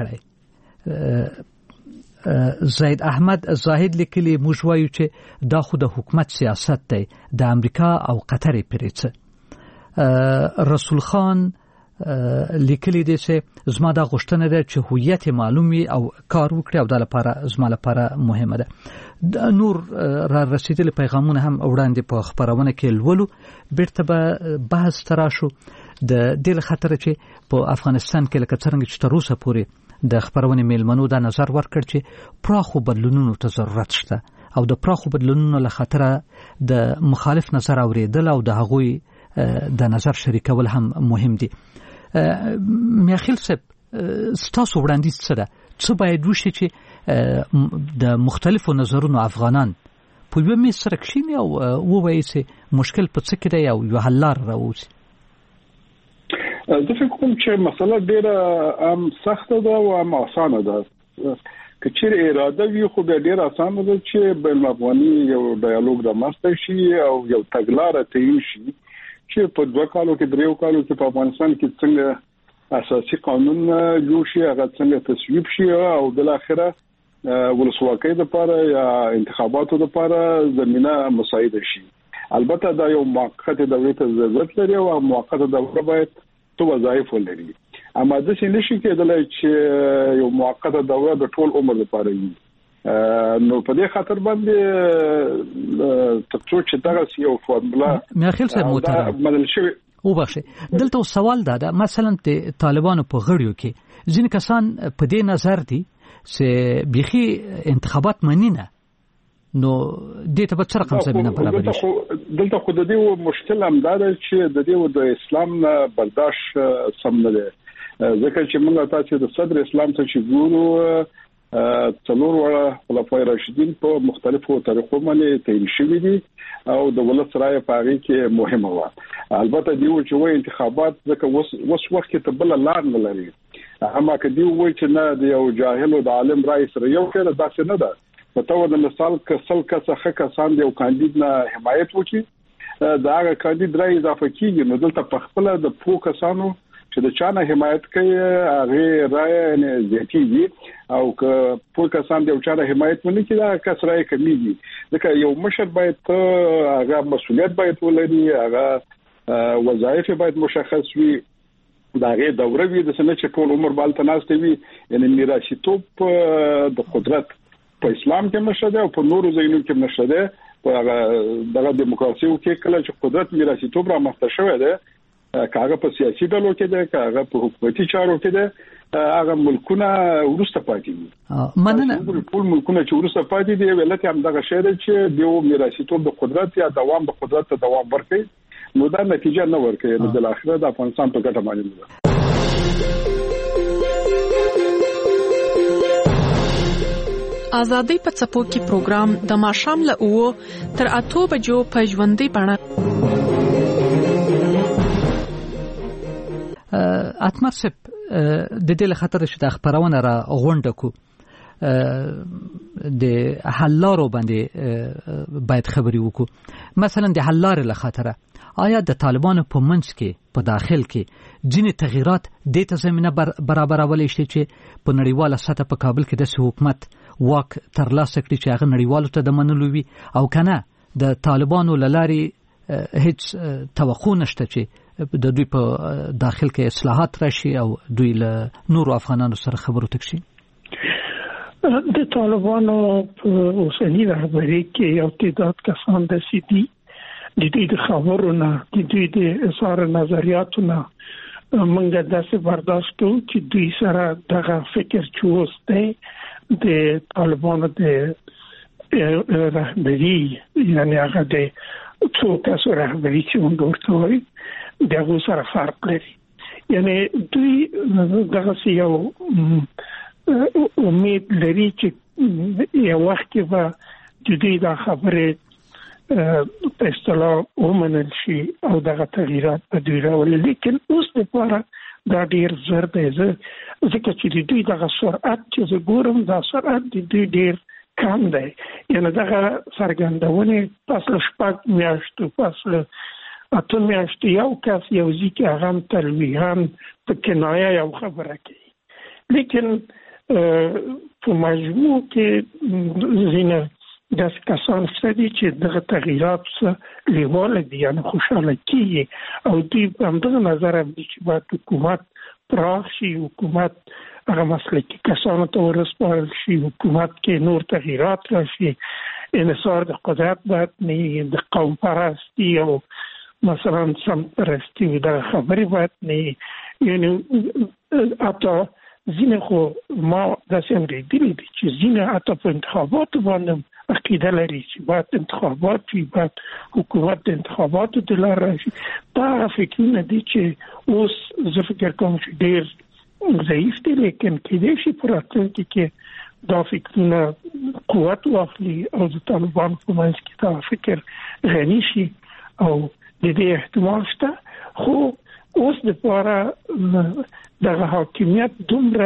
کړی زید احمد زاهد لیکلي موږ وایو چې دا خو د حکومت سیاست دی د امریکا او قطر پریڅه رسول خان لیکلی دی چې زما دا غوښتنه ده چې هویت معلومي او کار وکړي او د لپاره زما لپاره مهمه ده نور را رسیدلي پیغامونه هم وړاندې په خبرونه کې لولو بیرته به بحث تراشو د دې خطر چې په افغانستان کې لکه څنګه چې تر اوسه پورې د خبرونه میلمنو د نظر ورکړ چې پراخو بدلونونو ته ضرورت شته او د پراخو بدلونونو له خطر د مخالف نظر اوریدل او د هغوی د نظر شریکول هم مهم دي میاخیل صاحب ستاسو وړاندیز څه ده څه باید وشي چې د مختلفو نظرونو افغانان په یوه میز سره کښیني او ووایي چې مشکل په څه کې دی او یوه حل لاره راووځي زه فکر کوم چې مسله ډېره هم سخته ده او هم اسانه ده که چیرې اراده وي خو بیا ډېره اسانه ده چې بین افغاني یو ډایالوګ رامنځته شي او یو تګلاره تعیین شي چې په دوه کالو کې دریو کالو کې په افغانستان کې څنګه اساسي قانون جوړ شي هغه څنګه تصویب شي او بل اخره ولسواکۍ لپاره یا انتخاباتو لپاره زمينه مساعده شي البته دا یو موقته دولت ضرورت لري او موقته دوره باید تو وظایف ولري اما د څه نشي کېدلای چې یو موقته دوره د ټول عمر لپاره وي نو په دې خاطر باندې تاسو چې تاسو یو فارمولا میاخیل صاحب محترم بدل شوی او بخښه دلته سوال دا ده مثلا د طالبانو په غړیو کې ځینې کسان په دې نظر دي چې بيخي انتخابات منینه نو دې ته به څه رقم زمينه برابر شي. دلته خو د دې مشکل هم دا دی چې د دې د اسلام نه برداشت سم نه دی، ځکه چې موږ تاسو د صدر اسلام ته چې ګورو څلور وړه خلفای راشدین په مختلفو طریقو باندې تعیین شوي دي او د ولس رائے په هغه کې مهمه و. البته دی چې وایي انتخابات ځکه وس وس وخت کې ته بل لار نه لري، اما که دی وایي چې نه دی یو جاهل او د عالم رائے سره یو کړه داسې نه ده. په تو د مثال کسل کسه کسان دی او کاندید نه حمایت وکړي دا هغه کاندید رائے اضافه کیږي، نو دلته په خپل د پوه کسانو چې د چانه حمایت کوي هغه رائے نه زیاتیږي او که پوه کسان دی او چانه حمایت ونه کړي دا کس رائے کمیږي. ځکه یو مشر باید هغه مسؤلیت باید ولري، هغه وظایف باید مشخص وي، دا غي دوره وي د سنت چې ټول عمر بالته ناشته وي، یعنی میراثي توپ د قدرت په اسلام کې نشته او په نورو ځایونو کې نشته ده. په دغه دیموکراسي کې کله چې قدرت میراثي توپ را مخته شوی ده، کاغه په سیاسي ډلو کې ده، کاغه په حکومتي چارو کې ده، هغه ملکونه ورسته پاتې دي. مننه ټول ملکونه چې ورسته پاتې دي ولته هم دغه شی ده چې دیو میراثي توپ د قدرت یا دوام د قدرت ته دوام ورکړي، نو دا نتیجه نه ورکړي، نو د اخر د افغانستان په ګټه باندې ده. آزادۍ په څپو کې پروګرام د ماښام له اوو تر اتو بجو په ژوندۍ بڼه اتمر سپ د دې له خاطر چې د خبرونه را غونډه کو د حلارو باندې باید خبري وکړو. مثلا د حلار له خاطر آیا د طالبانو په منځ کې په داخل کې ځینې تغیرات د ته زمينه برابرولې شي چې په نړیواله سطح په کابل کې د حکومت واک ترلاسه کړي چې هغه نړیوالو ته د منلو وي، او کنه د طالبانو لاري هیڅ توقع نشته چې د دوی په داخل کې اصلاحات راشي او دوی له نورو افغانانو سره خبرو تکشي. د طالبانو په اوسنی رهبري کې یو تعداد کسان د سیدي د دې د خبرونو د دوی د اظهار نظریاتونو موږ داسې برداشت کوو چې دوی سره دغه فکر چوسته د طالبانو د رهبري یعنی هغه د څو کسو رهبري چې موږ ورته وایو دغه سره فرق لري. یعنی دوی دغه یو امید لري چې یو وخت کې به د دوی د خبرې په اصطلاح ومنل شي او دغه تغییرات په دوی راولي، لیکن اوس لپاره دا ډیر زر دی ځکه چې د دوی دغه سرعت چې زه ګورم دا سرعت د دوی ډیر کم دی. یعنی دغه څرګندونه پس له شپږ میاشتو پس له اته میاشتو یو کس یو ځکه هغه تلویحان په کنایه یو خبره کوي، لیکن په مجموع کې ځینې داس کسان ستدي چې دغه تغییرات څخه لیواله دي یعنی خوشاله کیږي او دوی په همدغه نظر دي چې باید حکومت پراخ شي، حکومت هغه مسلکي کسانو ته ورسپارل شي، حکومت کې نور تغییرات راشي، انحصار د قدرت باید نه د قوم پرستی او مثلا سم پرستی دغه خبرې باید نه، یعنی اته ځینې خو ما داسې اورېدلي دي چې ځینې حتی په انتخاباتو باندې عقیده لري چې باید انتخابات وي، باید حکومت د انتخاباتو د لارې راشي. دا فکرونه دي چې اوس زه فکر کوم چې ډېر ضعیف دي، لیکن کېدای شي په راتلونکي کې دا فکرونه قوت واخلي او د طالبانو په منځ کې دا فکر غني شي او د دې احتمال شته. خو اوس لپاره دغه حاکمیت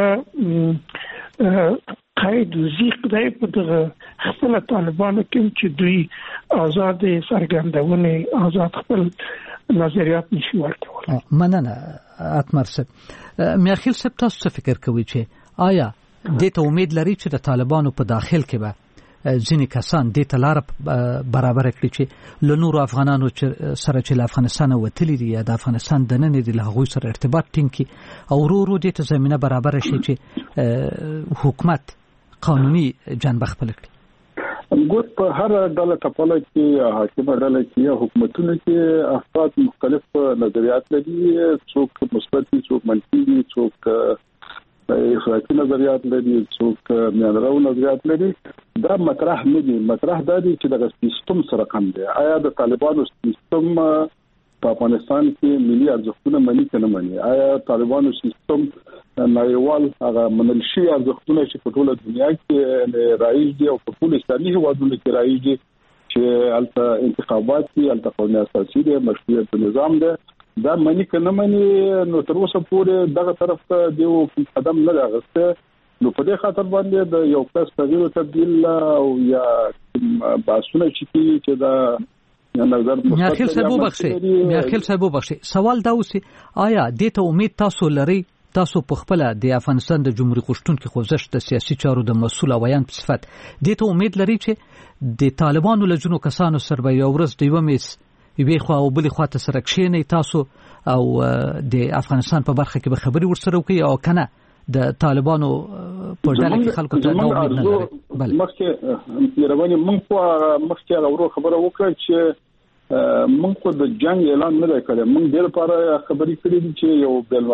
دومره قید و زیق دی په دغه خپل طالبانو کې چې دوی آزاد څرګندونه آزاد خپل نظریات نشي ورکول. مننه اتمر صاحب. میاخیل صاحب تاسو څه فکر کوئ چې آیا د ته امید لري چې د طالبانو په داخل کې به ځینې کسان د ته لار برابر کړي چې له نورو افغانانو سره چې له افغانستان وتلي دي یا د افغانستان دننه دي له هغوی سره ارتباط ټینګ کړي او ورو ورو د ته زمينه برابر شي چې حکومت قانوني جنبه خپل کړي؟ ګور په هر ډله ټاپله کې حاکمه ډله کې یا حکومتونو کې افراد مختلف نظریات لري، څوک مثبت دي، څوک منفي دي، څوک افراطي نظریات لري څوک میانرو نظریات لري دا مطرح نه دي مطرح دا دي چې د سیستم سره کم دي آیا د طالبانو سیستم په افغانستان کې ملي ارزښتونه مني کنه مني آیا طالبانو سیستم نړیوال هغه منل شي ارزښتونه چې په ټوله دنیا کې رایج دي او په ټول اسلامي هیوادونو کې رایج دي چې البته انتخابات دي البته قانون اساسي دي مشروعیت نظام ده دا منی کنه منی نو تر اوسه پورې دغه طرف ته دیو قدم نه راغسته نو په دې خاطر باندې د یو کس تغییر او تبديل او یا باسونه چې چې دا نظر میاخیل صاحب وبخشي میاخیل صاحب وبخشي سوال دا اوسه آیا د ته امید تاسو لري تاسو په خپل د افغانستان د جمهوریت غشتونکو خوځښت د سیاسي چارو د مسؤل اویان په صفت د ته امید لري چې د طالبانو لجنو کسانو سره به یو ورځ دیو میس وی خو او بل خو ته سره کښینې تاسو او د افغانستان په برخه کې به خبري ورسره وکي او کنه د طالبانو په ډله کې خلکو ته نو امید نه لري بل مخکې یروانی موږ په مخکې غوړو خبره وکړه چې موږ خو د جنگ اعلان نه کړی موږ ډېر لپاره خبري کړې دي چې یو بل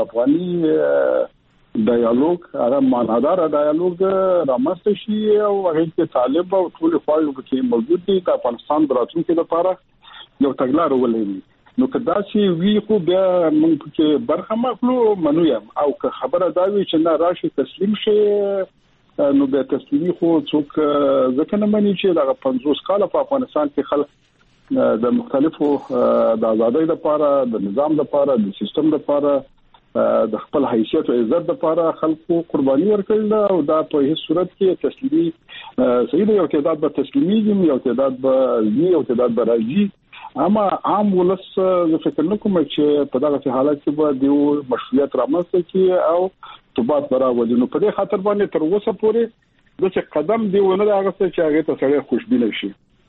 افغاني ډایالوګ هغه معنادار ډایالوګ رامنځته شي او هغه کې طالب او ټول خواږه کې موجود دي د افغانستان دراتونکو لپاره یو تګلار ولې نو کدا چې وی خو بیا موږ کې برخه مخلو منو یم او که خبره دا وی چې نه راشي تسلیم شي نو به تسلیمي خو څوک ځکه نه مني چې دا پنځوس کال په افغانستان کې خلک د مختلفو د آزادۍ لپاره د نظام لپاره د سیستم لپاره د خپل حیثیت او عزت لپاره خلکو قرباني ورکړل او دا په هیڅ صورت کې تسلیمي صحیح دی یو تعداد به تسلیمي یو تعداد به یو تعداد به راځي اما عام ولس زه فکر نه کوم چې په دغه حالت کې به د مشروعیت رامنځته کی او ثبات راوړي نو په دې خاطر باندې تر اوسه پورې د څه قدم دی ونه راغسته چې هغه ته سره خوشبینه شي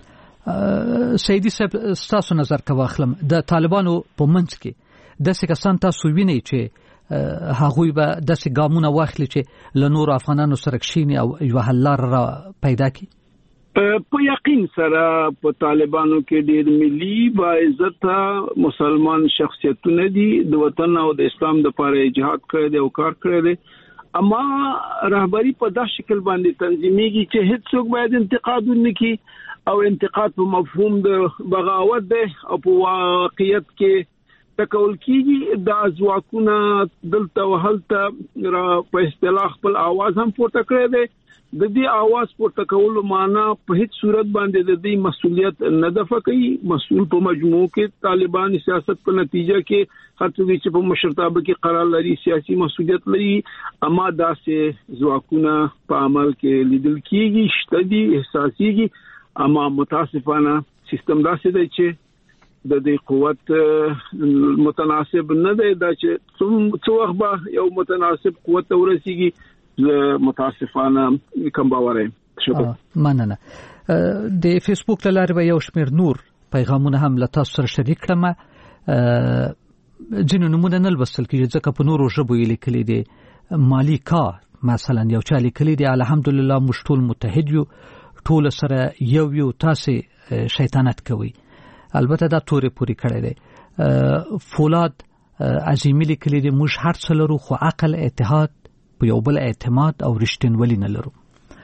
سیدی صاحب تاسو نظر کا واخلم د طالبانو په منځ کې د څه کسان تاسو وینئ چې هغوی به د څه ګامونه واخلي چې له نور افغانانو سره کښیني او یو حل لار پیدا کړي په یقین سره په طالبانو کې ډېر ملي باعزت مسلمان شخصیتونه دي د وطن او د اسلام د لپاره جهاد کړی دی او کار کړی دی اما رهبری په داسې شکل باندې تنظیمېږي چې هیڅوک باید انتقاد ونکړي او انتقاد په مفهوم د بغاوت دی او په واقعیت کې تکول کیږي د ځواکونه دلته وهلته را په اصطلاح خپل आवाज هم پورته کړی دی د دې आवाज پورته کول معنا په هیڅ صورت باندې د دې مسؤلیت نه دفع کوي مسؤل په مجموع کې طالبان سیاست په نتیجه کې خاطري چې په مشرتابه کې قرار لري سیاسي مسؤلیت لري اما داسې ځواکونه په عمل کې لیدل کیږي شته دي احساسيږي اما متاسفانه سیستم داسې دی چې د دې قوت متناسب نه دی دا چې څو وخت به یو متناسب قوت ورسیږي متاسفانه کم باورم شکر مننه د فیسبوک لاره به یو شمیر نور پیغامونه هم له تاسو سره شریک کړم جنو نمونه نه لوستل کیږي ځکه په نورو ژبو یې لیکلي دي مالی کار مثلا یو چا لیکلي دي الحمدلله موږ ټول متحد یو ټول سره یو یو تاسو شیطانت کوي البته دا تورې پوری کړی دی فولاد عظیمی لیکلي دي موږ هر څه لرو خو عقل اتحاد په یو بل اعتماد او رښتینولي نه لرو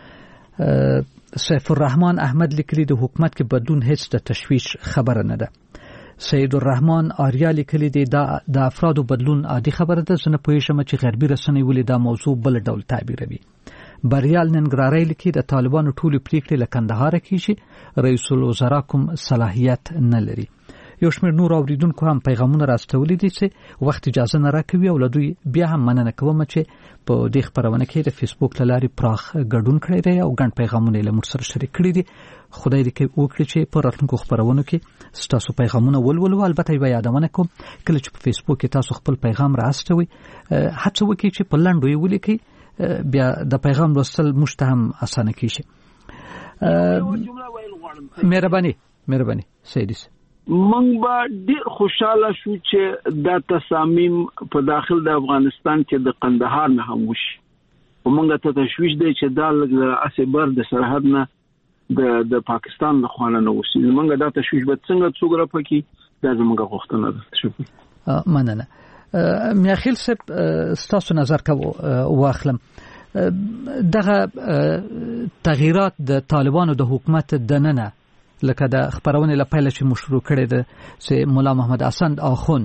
سیف الرحمن احمد لیکلي د حکومت کې بدلون هیڅ د تشویش خبره نه ده سید الرحمن آریا لیکلي دي دا د افرادو بدلون عادي خبره ده زنه پوهیږم چې غربي رسنۍ ولې دا موضوع بل ډول تعبیروي بریال ننګراری لیکي د طالبانو ټولې پریکړې له کندهار کېږي رئیس الوزرا کوم صلاحیت نه لري یو شمېر نور اوریدونکو هم پیغامونه راستولي دي چې وخت اجازه نه راکوي او لدوی بیا هم مننه کوم چې په دې خبرونه کې د فیسبوک لاري پراخ ګډون کړی دی او ګڼ پیغامونه له موږ سره شریک کړي دي خدای دې کې وکړي چې په راتلونکو خبرونو کې تاسو پیغامونه ولولو البته یو یادونه کوم کله چې په فیسبوک کې تاسو خپل پیغام راستوي هڅه وکړئ چې په لنډو یې ولیکئ بیا د پیغام لوستل موږ ته هم اسانه کیږي مهرباني مهرباني سیدی موږ به ډېر خوشاله شو چې دا تصامیم په داخل د افغانستان کې د قندهار نه هم وشي او موږ ته تشویش دی چې دا لږ اسبر د سرحد نه د د پاکستان له خوانه نه وشي موږ دا تشویش به څنګه څوګره پکې دا زموږ غوښتنه ده شکر مننه میاخیل صاحب ستاسو نظر کو واخلم دغه تغییرات د طالبانو د حکومت د ننه لکه د خبرونه لپاره چې مشروع کړي د سي مولا محمد حسن اخوند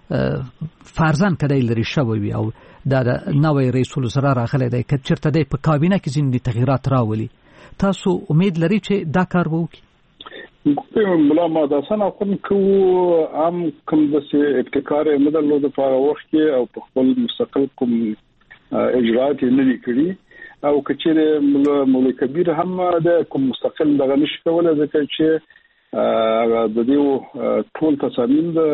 فرضاً کدی لري شوی او د نوې رئیس الوزرا راغلی دی چې چرته د په کابینه کې ځینې تغییرات راولي تاسو امید لري چې دا کار وکړي مولا محمد حسن اخوند کو عام کوم د ابتکار مدل له لپاره وخت او په خپل مستقل کوم اجراءات نه لري او کچېره مولوی کبیر هم د کوم مستقل دغه نشي کولای ځکه چې د دې ټول تصامیم د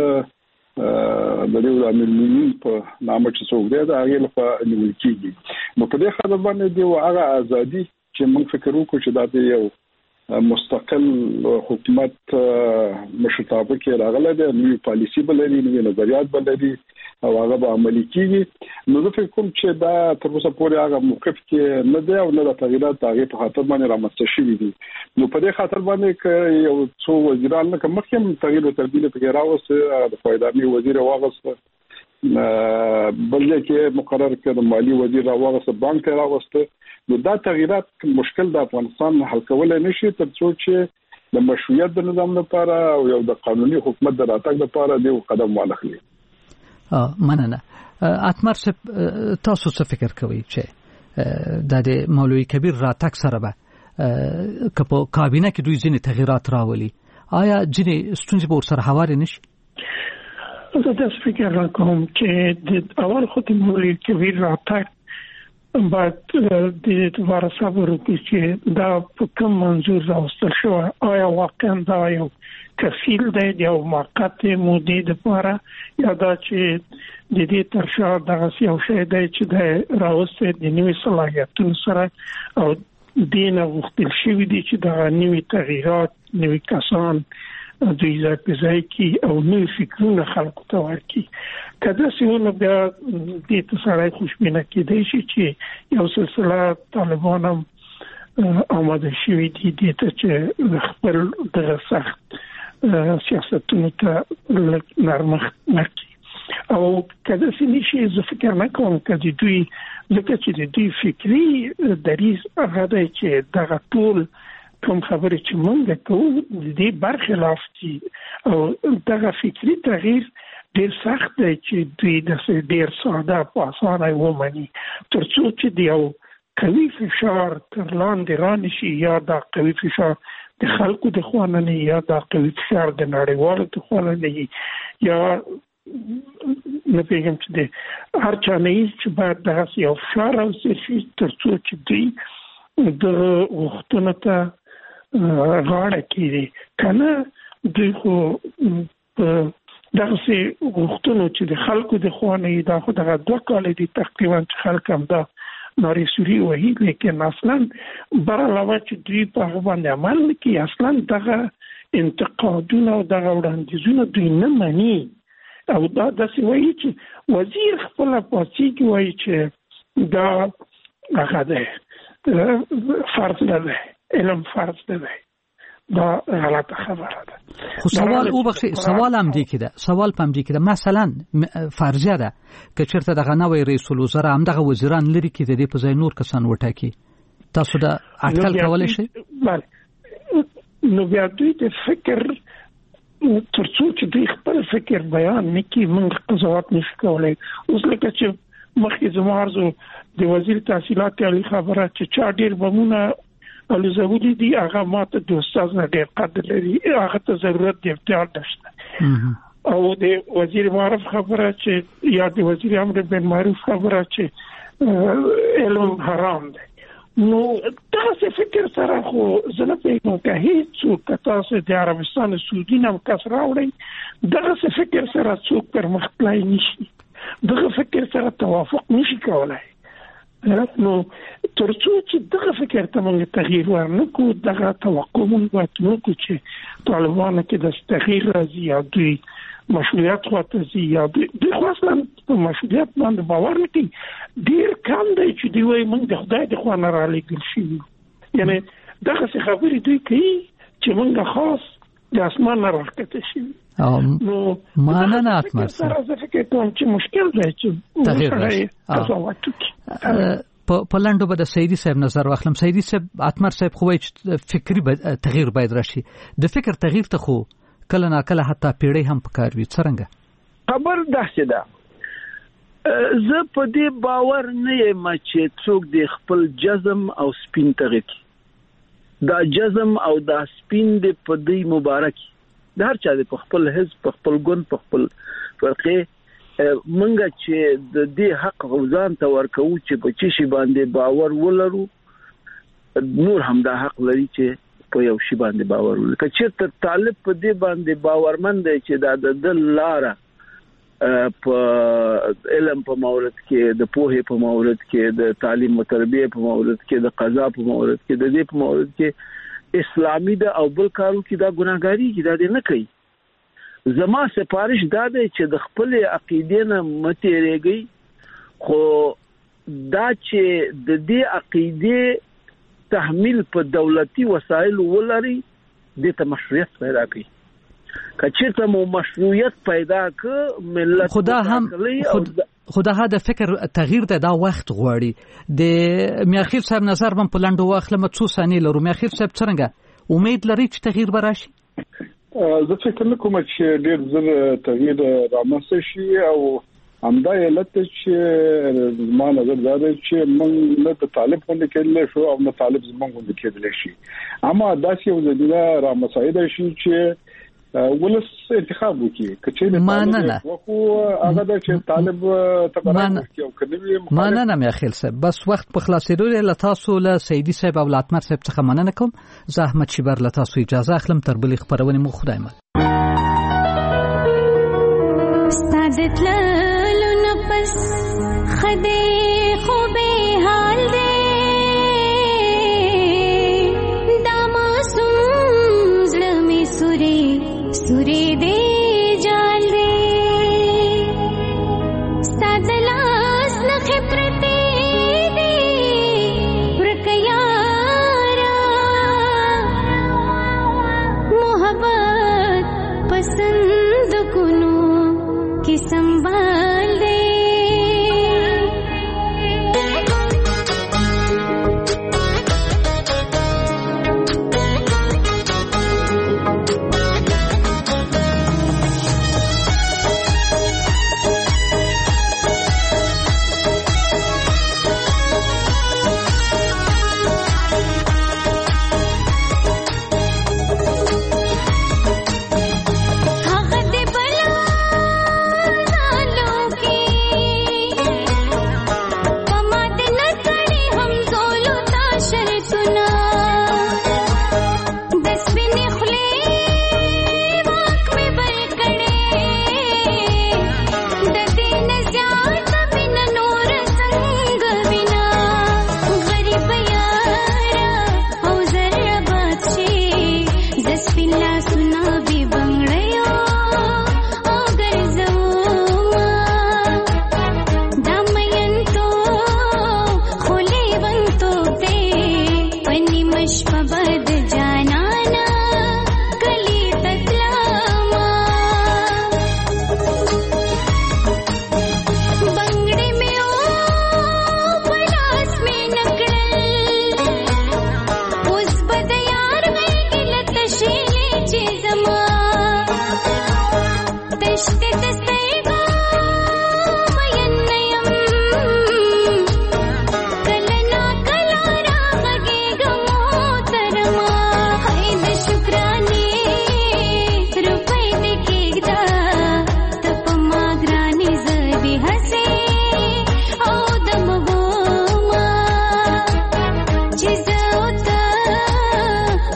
د دې امیر المؤمنین په نامه چې څوک دی دا هغه لپاره نیول کیږي نو په دې خاطر باندې دی هغه ازادي چې موږ فکر وکړو چې دا د یو مستقل حکومت مشرتابه کې راغله د نوې پالیسی بلري نوې نظریات بلري او هغه به عملي کیږي نو زه فکر کوم چې دا تر اوسه پورې هغه موقف کې نه دی او نه د تغییرات هغه په خاطر باندې رامنځته شوي دي نو په دې خاطر باندې یو څو وزیران نه کوم مخکې تغییر او تبدیل په راوسته د فایدامي وزیر واغسته بل کې مقرر کړ د مالی وزیر راوسته بانک راوسته نو دا تغییرات مشکل د افغانستان حل کولای نشي تر څو چې د مشروعیت د نظام لپاره او یو د قانوني حکومت د راتګ لپاره دی قدم واخلي. اه مننه. اتمر تاسو څه فکر کوئ چې د مولوی کبیر راتګ سره به کپو کابینه کې دوی ځینې تغییرات راولي آیا ځینې ستونزې به ورسره هوارې نشي؟ زه داسې فکر کوم چې د اول خو د مولوی کبیر راتګ باید د وارثه ورکړي چې دا په کوم منظور راوستل شو آیا واقعا دا یو کفیل دی یو موقت مودې لپاره یا دا چې د دې ترشا دغه یو شی دی چې د راوسته د نوې صلاحیتونو سره او دین غوښتل شوی دی چې دا نوې تغییرات نوې کسان دوی ځای کې او نوې فکرونه خلکو ته ورکړي کله چې نو بیا د تسړای خوشبینه کېدای شي چې یو سلسله طالبان هم آماده شوی دي د ته چې خپل د سخت سیاستونو ته نرمښت ورکړي او کله چې نشي زه فکر نه کوم چې دوی ځکه چې د دوی فکری دریز هغه دی چې دغه ټول کوم خبرې چې مونږ کوو د دې برخلاف دي او دغه فکری تغییر ډیر سخت دی چې دوی د ډیر ساده په اسانه ومني تر څو چې د یو قوي فشار تر لاندې رانشي یا د قوي فشار د خلکو د خواننه یا د قوي فشار د نړیوالو د خواننه یا نه پیغام چې د هر چا نه چې باید دغه یو فشار او سرشي تر څو چې دوی د وختونو ته غاړه کړي کنه دوی خو دغه سي وختونو چې د خلکو د خوانه دا خو دغه دوه کال دي تقریبا چې خلک هم دا ناري سوري وهي لیکن اصلا بر علاوه چې دوی په باندې عمل کوي اصلا دغه انتقادونه او دغه وړاندیزونه دوی نه مانی او دا د سوي چې وزیر خپل پاتې کوي چې دا هغه ده فرض نه علم فرض ده دا غلطه خبره ده خو سوال او بخشي سوال هم دی کده سوال پم دی کده مثلا فرضیه ده که چرته دغه نوې رئیس الوزرا هم دغه وزیران لري کې د دې په ځای نور کسان وټاکي تاسو دا اټکل کولای شئ بله نو بیا دوی د فکر ترڅو چې دوی خپل فکر بیان نکي موږ قضاوت نشو کولای اوس لکه چې مخکې زموږ ارزو د وزیر تحصیلات علی خبره چې چا ډیر بمونه الزاولی دی هغه ماته د استاد نه ډیر قدر لري هغه ته ضرورت دی اختیار نشته او د وزیر معرف خبره چې یا د وزیر امر بن معروف خبره چې علم حرام دی نو تاسو فکر سره خو زنه په کې هیڅ تاسو د عربستان سعودي نام کس راوړي دغه فکر سره څوک پر مخ تلای نشي دغه فکر سره توافق نشي کولای نو ترڅو چې دغه فکر ته موږ تغییر ورنکو دغه توقع موږ وکړو چې طالبان کې د تغییر راځي یا دوی مشروعیت خواته یا دوی خاصه په مشروعیت باندې باور نکړي ډیر کم دی چې دوی وايي موږ د خدای د خوا نه را لېږل شي یعنی دغه څه خبرې دوی کوي چې موږ خاص د اسمان نه راکته شي نو مننه اتمر سره زه فکر کوم چې مشکل دی چې تغیر راشي قضاوت وکړي. په لاندو به د سیدی صاحب نظر واخلم. سیدی صاحب اتمر صاحب خو وایي فکری تغیر باید راشي. د فکر تغیر ته خو کله نا کله حتی پیړۍ هم پکار وي. څنګه خبر داسې ده زه په دې باور نه یم چې څوک د خپل جزم او سپین تغیر دا جزم او دا سپین د په دې مبارک د هر چا د خپل حزب په خپل ګوند په خپل فرقه منګه چې د دې حق غوځان ته ورکو چې په چی شي باندې باور ولرو نور هم دا حق لري چې په یو شی باندې باور ولري. که چېرته طالب په دې باندې باورمند دی چې دا د لاره په علم په مورد کې د پوهې په مورد کې د تعلیم او تربیه په مورد کې د قضا په مورد کې د دې په مورد کې اسلامي د او بل کارو کې دا ګناګاری کې دا نه کوي. زما سفارش دا دی چې د خپل عقیدې نه متېریږي خو دا چې د دې عقیدې تحمیل په دولتي وسایل ولري د ته مشروعیت پیدا کوي. کچېرته مو مشروعیت پیدا ک ملت خدا هم خدا ها د فکر تغییر ته دا وخت غواړي. د میاخیل صاحب نظر من په لاندو واخلم څو ثانیې لرو. میاخیل صاحب څنګه امید لري چې تغییر به راشي؟ زه فکر نه کوم چې ډېر زر تغییر رامنځته شي او همدا علت چې ما نظر دا دی چې موږ نه د طالب باندې کېدل شو او نه طالب زموږ باندې کېدل شي. اما داسې یو ځدیده رامسایده شي چې ولس انتخاب وکړي. کچې مننه وکو هغه د چې طالب تبرع کوي او کني مننه میاخیل صاحب. بس وخت په خلاصېدو له تاسو له سیدی صاحب او لاتمر صاحب څخه مننه کوم. زه احمد شیبر له تاسو اجازه اخلم تر بلې خبرونه مو خدای مل. استادت لالو نفس خدای خوبه حال دې سوري دې جال دې ستادلاس نخ پرتی دې ورکیارا محبت پسند کنو کی سنبھال دے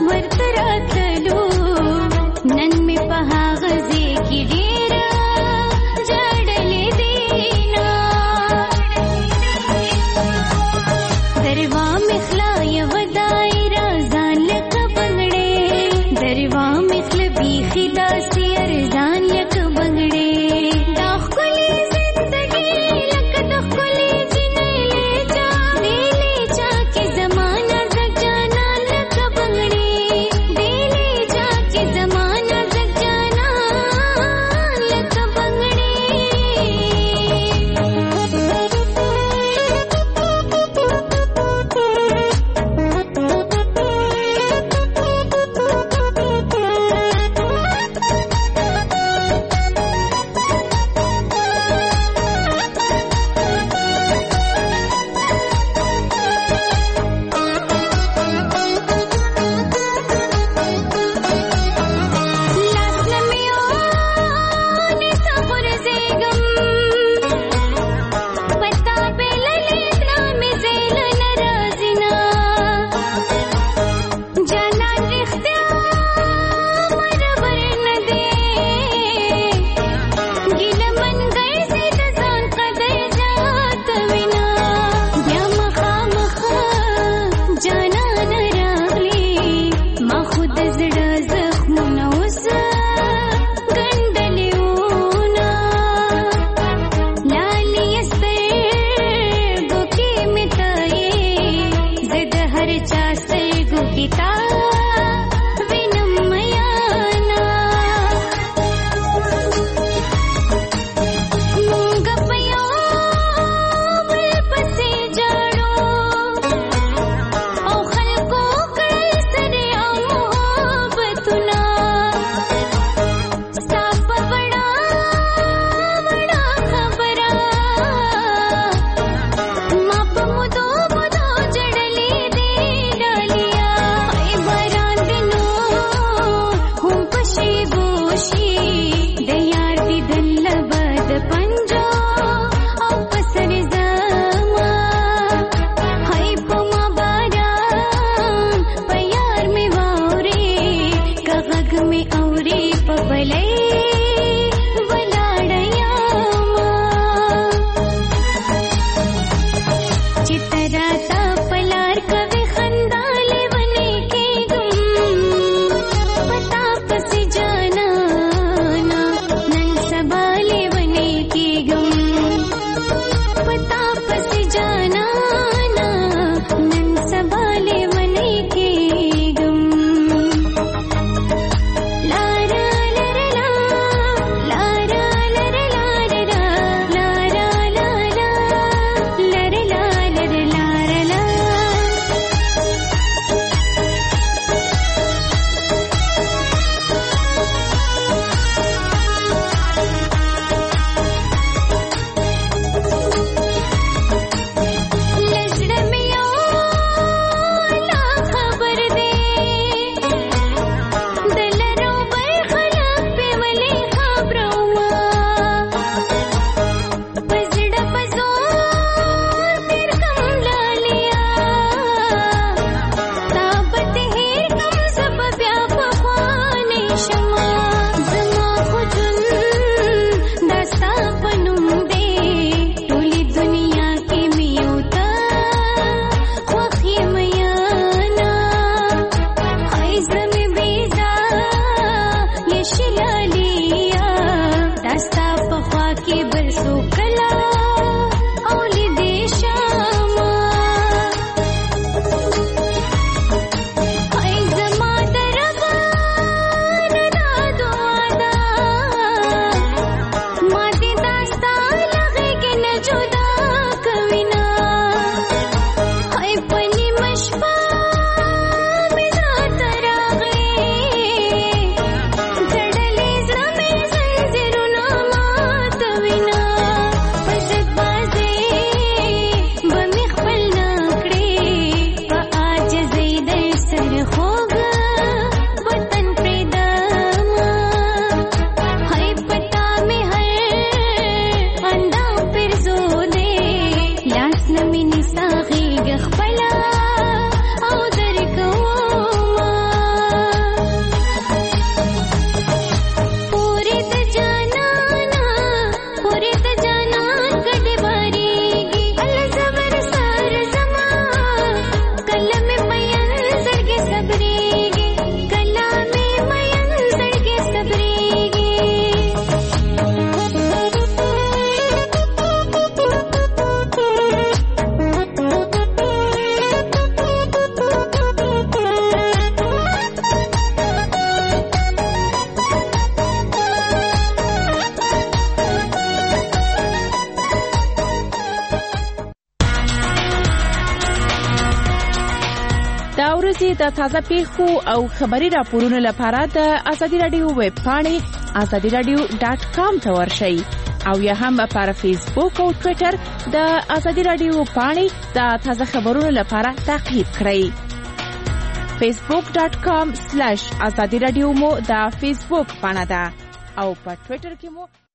نن می په هغه ځای کې ډیر ورځې د تازه پیښو او خبري راپورونو لپاره د ازادي رادیو ویب پاڼې ازادي رادیو ډاټ کام ته ورشئ او یا هم پر فیسبوک او ټوئیټر د ازادي رادیو پاڼې د تازه خبرونو لپاره تعقیب کړئ. فیسبوک ډاټ کام سلیش ازادي رادیو مو د فیسبوک پاڼه ده او په ټوئیټر کې مو